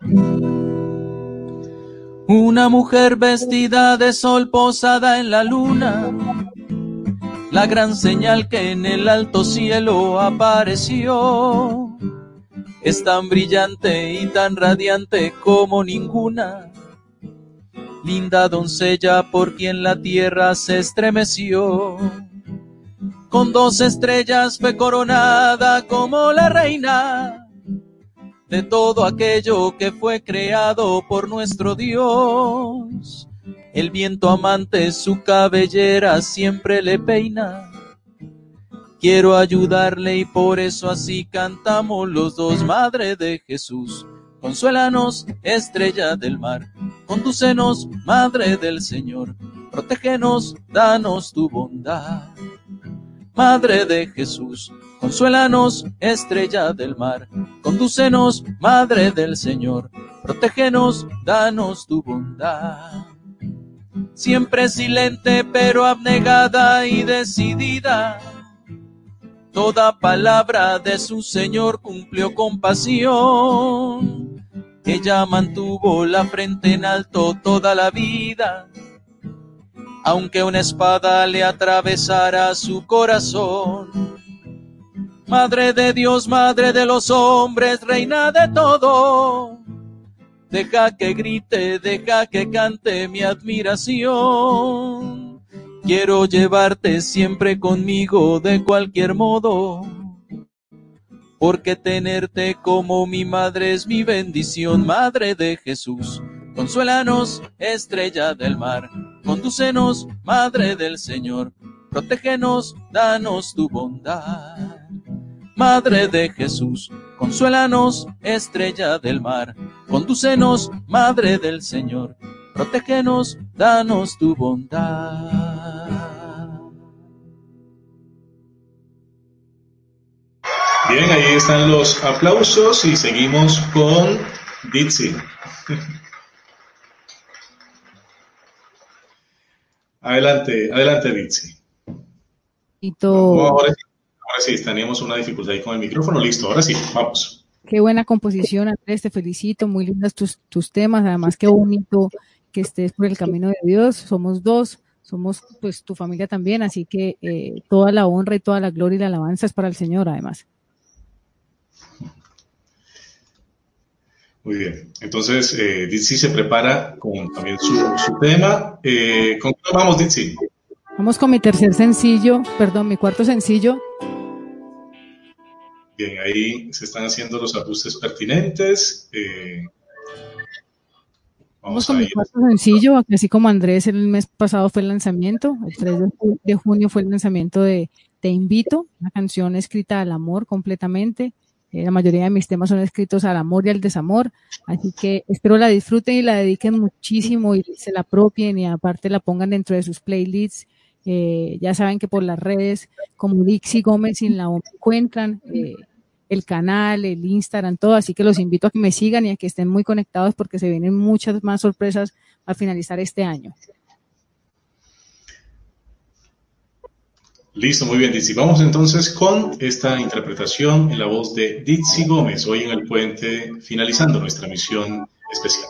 Una mujer vestida de sol posada en la luna, la gran señal que en el alto cielo apareció, es tan brillante y tan radiante como ninguna, linda doncella por quien la tierra se estremeció. Con dos estrellas fue coronada como la reina de todo aquello que fue creado por nuestro Dios. El viento amante su cabellera siempre le peina. Quiero ayudarle y por eso así cantamos los dos. Madre de Jesús, consuélanos, estrella del mar. Condúcenos, Madre del Señor. Protégenos, danos tu bondad. Madre de Jesús, consuélanos, estrella del mar. Condúcenos, Madre del Señor. Protégenos, danos tu bondad. Siempre silente pero abnegada y decidida, toda palabra de su Señor cumplió con pasión. Ella mantuvo la frente en alto toda la vida, aunque una espada le atravesara su corazón. Madre de Dios, madre de los hombres, reina de todo, deja que grite, deja que cante mi admiración. Quiero llevarte siempre conmigo de cualquier modo, porque tenerte como mi madre es mi bendición. Madre de Jesús, consuélanos, estrella del mar, condúcenos, Madre del Señor, protégenos, danos tu bondad. Madre de Jesús, consuélanos, estrella del mar, condúcenos, Madre del Señor, protégenos, danos tu bondad. Bien, ahí están los aplausos y seguimos con Ditsy. Adelante, adelante, Ditsy. Tito, Ahora sí, ahora sí, teníamos una dificultad ahí con el micrófono. Listo, ahora sí, vamos. qué buena composición, Andrés, te felicito, muy lindas tus, tus temas, además qué bonito que estés por el camino de Dios, somos dos, somos pues tu familia también, así que eh, toda la honra y toda la gloria y la alabanza es para el Señor, además. Muy bien, entonces eh, Ditsy se prepara con también su, su tema. Eh, ¿Con qué vamos, Ditsy? Vamos con mi tercer sencillo, perdón, mi cuarto sencillo. Bien, ahí se están haciendo los ajustes pertinentes. Eh, Vamos vamos con a mi ir. cuarto sencillo, así como Andrés el mes pasado fue el lanzamiento, el tres de junio fue el lanzamiento de Te Invito, una canción escrita al amor completamente. Eh, la mayoría de mis temas son escritos al amor y al desamor, así que espero la disfruten y la dediquen muchísimo y se la apropien y aparte la pongan dentro de sus playlists. Eh, ya saben que por las redes como Dixie Gómez y la O me encuentran, eh, el canal, el Instagram, todo, así que los invito a que me sigan y a que estén muy conectados porque se vienen muchas más sorpresas al finalizar este año. Listo, muy bien, Ditsy. Vamos entonces con esta interpretación en la voz de Ditsy Gómez, hoy en El Puente, finalizando nuestra misión especial.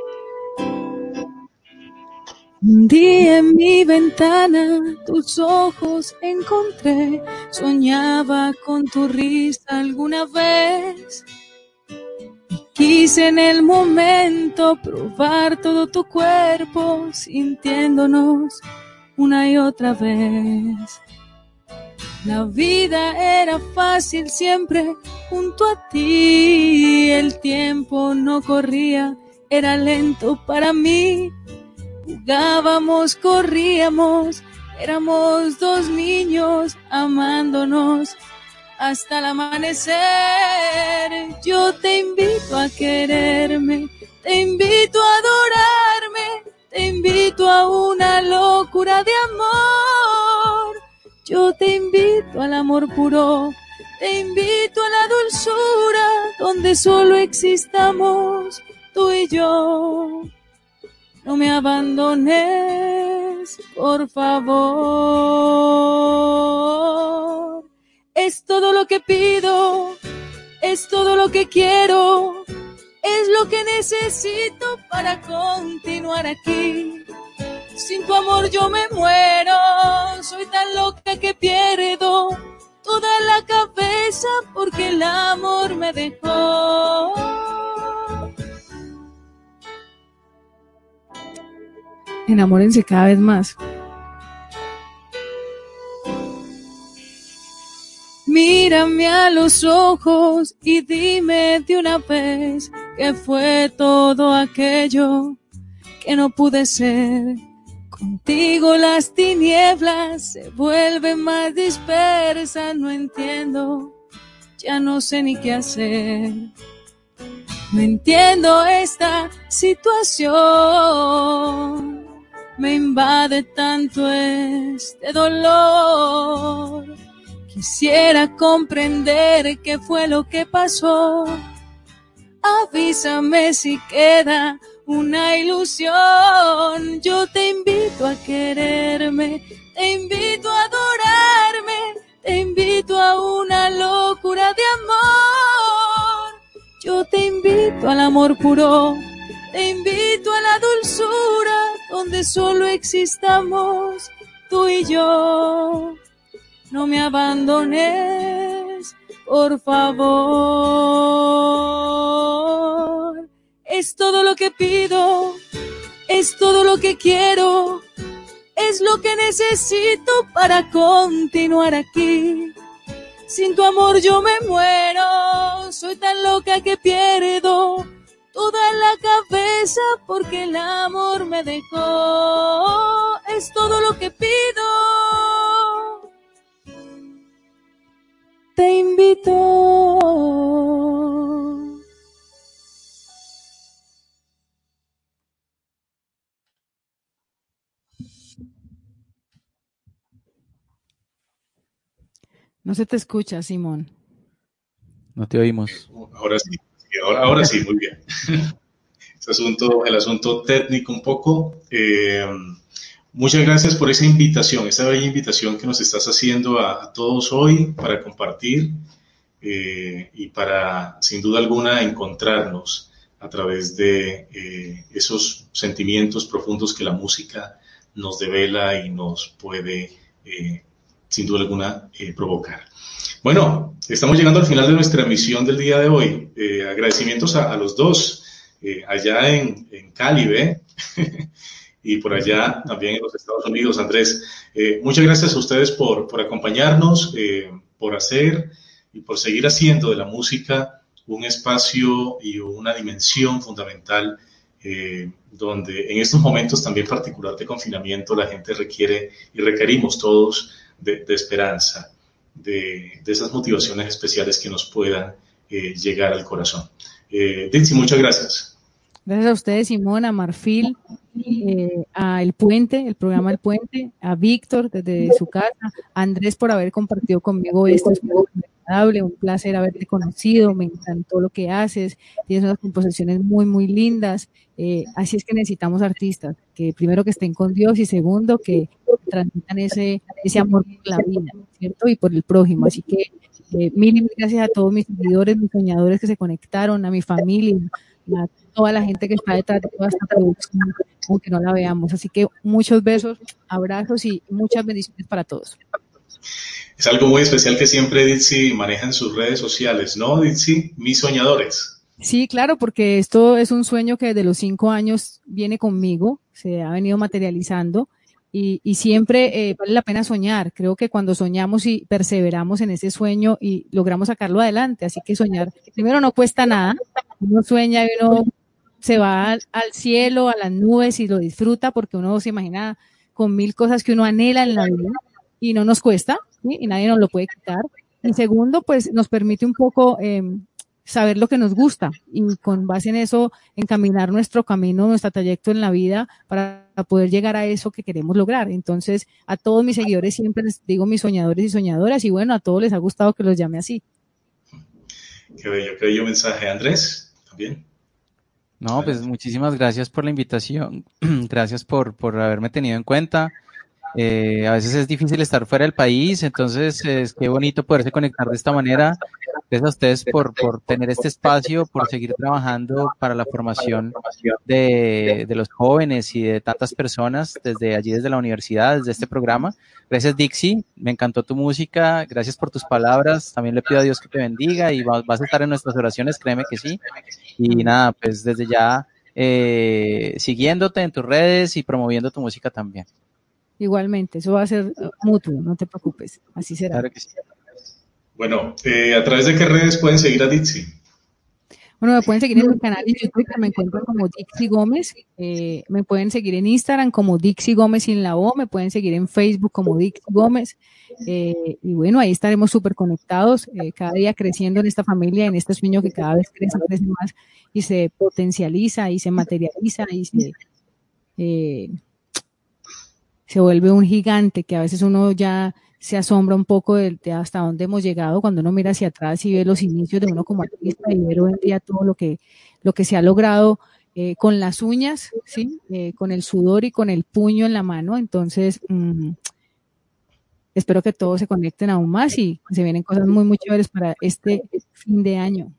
Un día en mi ventana tus ojos encontré, soñaba con tu risa alguna vez y quise en el momento probar todo tu cuerpo, sintiéndonos una y otra vez. La vida era fácil siempre junto a ti, el tiempo no corría, era lento para mí. Jugábamos, corríamos, éramos dos niños amándonos hasta el amanecer. Yo te invito a quererme, te invito a adorarme, te invito a una locura de amor. Yo te invito al amor puro, te invito a la dulzura donde solo existamos tú y yo. No me abandones, por favor. Es todo lo que pido, es todo lo que quiero, es lo que necesito para continuar aquí. Sin tu amor yo me muero, soy tan loca que pierdo toda la cabeza porque el amor me dejó. Enamórense cada vez más. Mírame a los ojos y dime de una vez que fue todo aquello que no pude ser. Contigo las tinieblas se vuelven más dispersas, no entiendo, ya no sé ni qué hacer. No entiendo esta situación, me invade tanto este dolor. Quisiera comprender qué fue lo que pasó. Avísame si queda una ilusión. Yo te invito a quererme, te invito a adorarme, te invito a una locura de amor. Yo te invito al amor puro, te invito a la dulzura donde solo existamos tú y yo. No me abandones, por favor. Es todo lo que pido, es todo lo que quiero, es lo que necesito para continuar aquí. Sin tu amor yo me muero, soy tan loca que pierdo toda la cabeza porque el amor me dejó. Es todo lo que pido, te invito. No se te escucha, Simón. No te oímos. Ahora sí, ahora, ahora sí, muy bien. Este asunto, el asunto técnico un poco. Eh, muchas gracias por esa invitación, esa bella invitación que nos estás haciendo a, a todos hoy para compartir eh, y para, sin duda alguna, encontrarnos a través de eh, esos sentimientos profundos que la música nos devela y nos puede eh, sin duda alguna, eh, provocar. Bueno, estamos llegando al final de nuestra emisión del día de hoy. Eh, agradecimientos a, a los dos, eh, allá en, en Cali, ¿ve? Y por allá también en los Estados Unidos, Andrés. Eh, muchas gracias a ustedes por, por acompañarnos, eh, por hacer y por seguir haciendo de la música un espacio y una dimensión fundamental eh, donde en estos momentos también particular de confinamiento la gente requiere y requerimos todos De, de esperanza, de, de esas motivaciones especiales que nos puedan eh, llegar al corazón. Eh, Dixie, muchas gracias. Gracias a ustedes, Simón, a Marfil, eh, a El Puente, el programa El Puente, a Víctor desde su casa, a Andrés por haber compartido conmigo esto, es muy agradable, un placer haberte conocido, me encantó lo que haces, tienes unas composiciones muy, muy lindas, eh, así es que necesitamos artistas, que primero que estén con Dios y segundo que transmitan ese, ese amor por la vida, ¿cierto? Y por el prójimo, así que eh, mil y mil gracias a todos mis seguidores, mis soñadores que se conectaron, a mi familia, a toda la gente que está detrás de toda esta producción, aunque no la veamos, así que muchos besos, abrazos y muchas bendiciones para todos. Es algo muy especial que siempre Dixie maneja en sus redes sociales, ¿no, Dixie? Mis soñadores. Sí, claro, porque esto es un sueño que desde los cinco años viene conmigo, se ha venido materializando y, y siempre eh, vale la pena soñar. Creo que cuando soñamos y perseveramos en ese sueño y logramos sacarlo adelante, así que soñar, primero no cuesta nada, uno sueña y uno se va al, al cielo, a las nubes y lo disfruta porque uno se imagina con mil cosas que uno anhela en la vida y no nos cuesta, ¿sí? Y nadie nos lo puede quitar. Y segundo, pues nos permite un poco eh, saber lo que nos gusta y con base en eso encaminar nuestro camino, nuestro trayecto en la vida para poder llegar a eso que queremos lograr. Entonces, a todos mis seguidores siempre les digo mis soñadores y soñadoras y bueno, a todos les ha gustado que los llame así. Qué bello, qué bello mensaje. Andrés, también. No, pues muchísimas gracias por la invitación, gracias por, por haberme tenido en cuenta. Eh, a veces es difícil estar fuera del país, entonces es qué bonito poderse conectar de esta manera. Gracias a ustedes por, por tener este espacio, por seguir trabajando para la formación de, de los jóvenes y de tantas personas desde allí, desde la universidad, desde este programa. Gracias, Dixie, me encantó tu música, gracias por tus palabras, también le pido a Dios que te bendiga y vas, vas a estar en nuestras oraciones, créeme que sí. Y nada, pues desde ya eh, siguiéndote en tus redes y promoviendo tu música también. Igualmente, eso va a ser mutuo, no te preocupes, así será. Claro que sí. Bueno, eh, ¿a través de qué redes pueden seguir a Dixie? Bueno, me pueden seguir en mi canal de YouTube, que me encuentran como Dixie Gómez, eh, me pueden seguir en Instagram como Dixie Gómez sin la O, me pueden seguir en Facebook como Dixie Gómez, eh, y bueno, ahí estaremos súper conectados, eh, cada día creciendo en esta familia, en este sueño que cada vez crece, crece más, y se potencializa, y se materializa, y se... Eh, se vuelve un gigante que a veces uno ya se asombra un poco de, de hasta dónde hemos llegado cuando uno mira hacia atrás y ve los inicios de uno como artista y ver hoy en día todo lo que, lo que se ha logrado eh, con las uñas, ¿sí? Eh, con el sudor y con el puño en la mano. Entonces, mmm, espero que todos se conecten aún más y se vienen cosas muy, muy chéveres para este fin de año.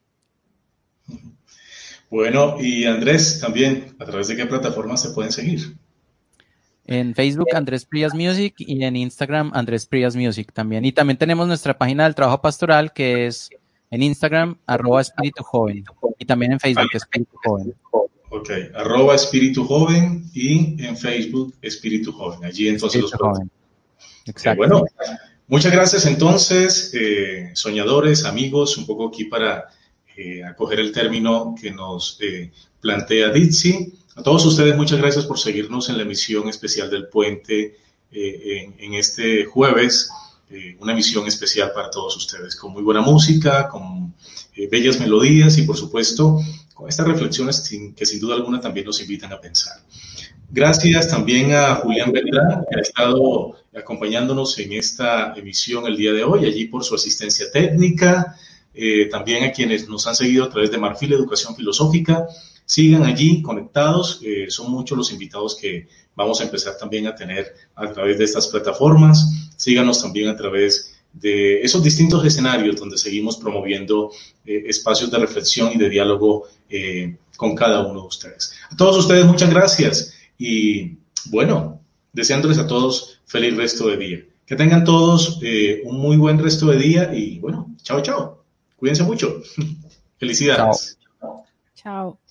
Bueno, y Andrés, también, ¿a través de qué plataformas se pueden seguir? En Facebook, Andrés Prias Music, y en Instagram, Andrés Prias Music también. Y también tenemos nuestra página del trabajo pastoral, que es En Instagram, arroba Espíritu Joven. Y también en Facebook, Espíritu Joven. Ok, arroba Espíritu Joven y en Facebook, Espíritu Joven. Allí entonces Espíritu los Joven. Exacto. Eh, bueno, muchas gracias entonces, eh, soñadores, amigos, un poco aquí para eh, acoger el término que nos eh, plantea Ditsy. A todos ustedes, muchas gracias por seguirnos en la emisión especial del Puente eh, en, en este jueves. Eh, una emisión especial para todos ustedes, con muy buena música, con eh, bellas melodías y por supuesto con estas reflexiones sin, que sin duda alguna también nos invitan a pensar. Gracias también a Julián Beltrán, que ha estado acompañándonos en esta emisión el día de hoy, allí por su asistencia técnica, eh, también a quienes nos han seguido a través de Marfil Educación Filosófica. Sigan allí conectados, eh, son muchos los invitados que vamos a empezar también a tener a través de estas plataformas. Síganos también a través de esos distintos escenarios donde seguimos promoviendo eh, espacios de reflexión y de diálogo eh, con cada uno de ustedes. A todos ustedes muchas gracias y bueno, deseándoles a todos feliz resto de día. Que tengan todos eh, un muy buen resto de día y bueno, chao, chao. Cuídense mucho. Felicidades. Chao.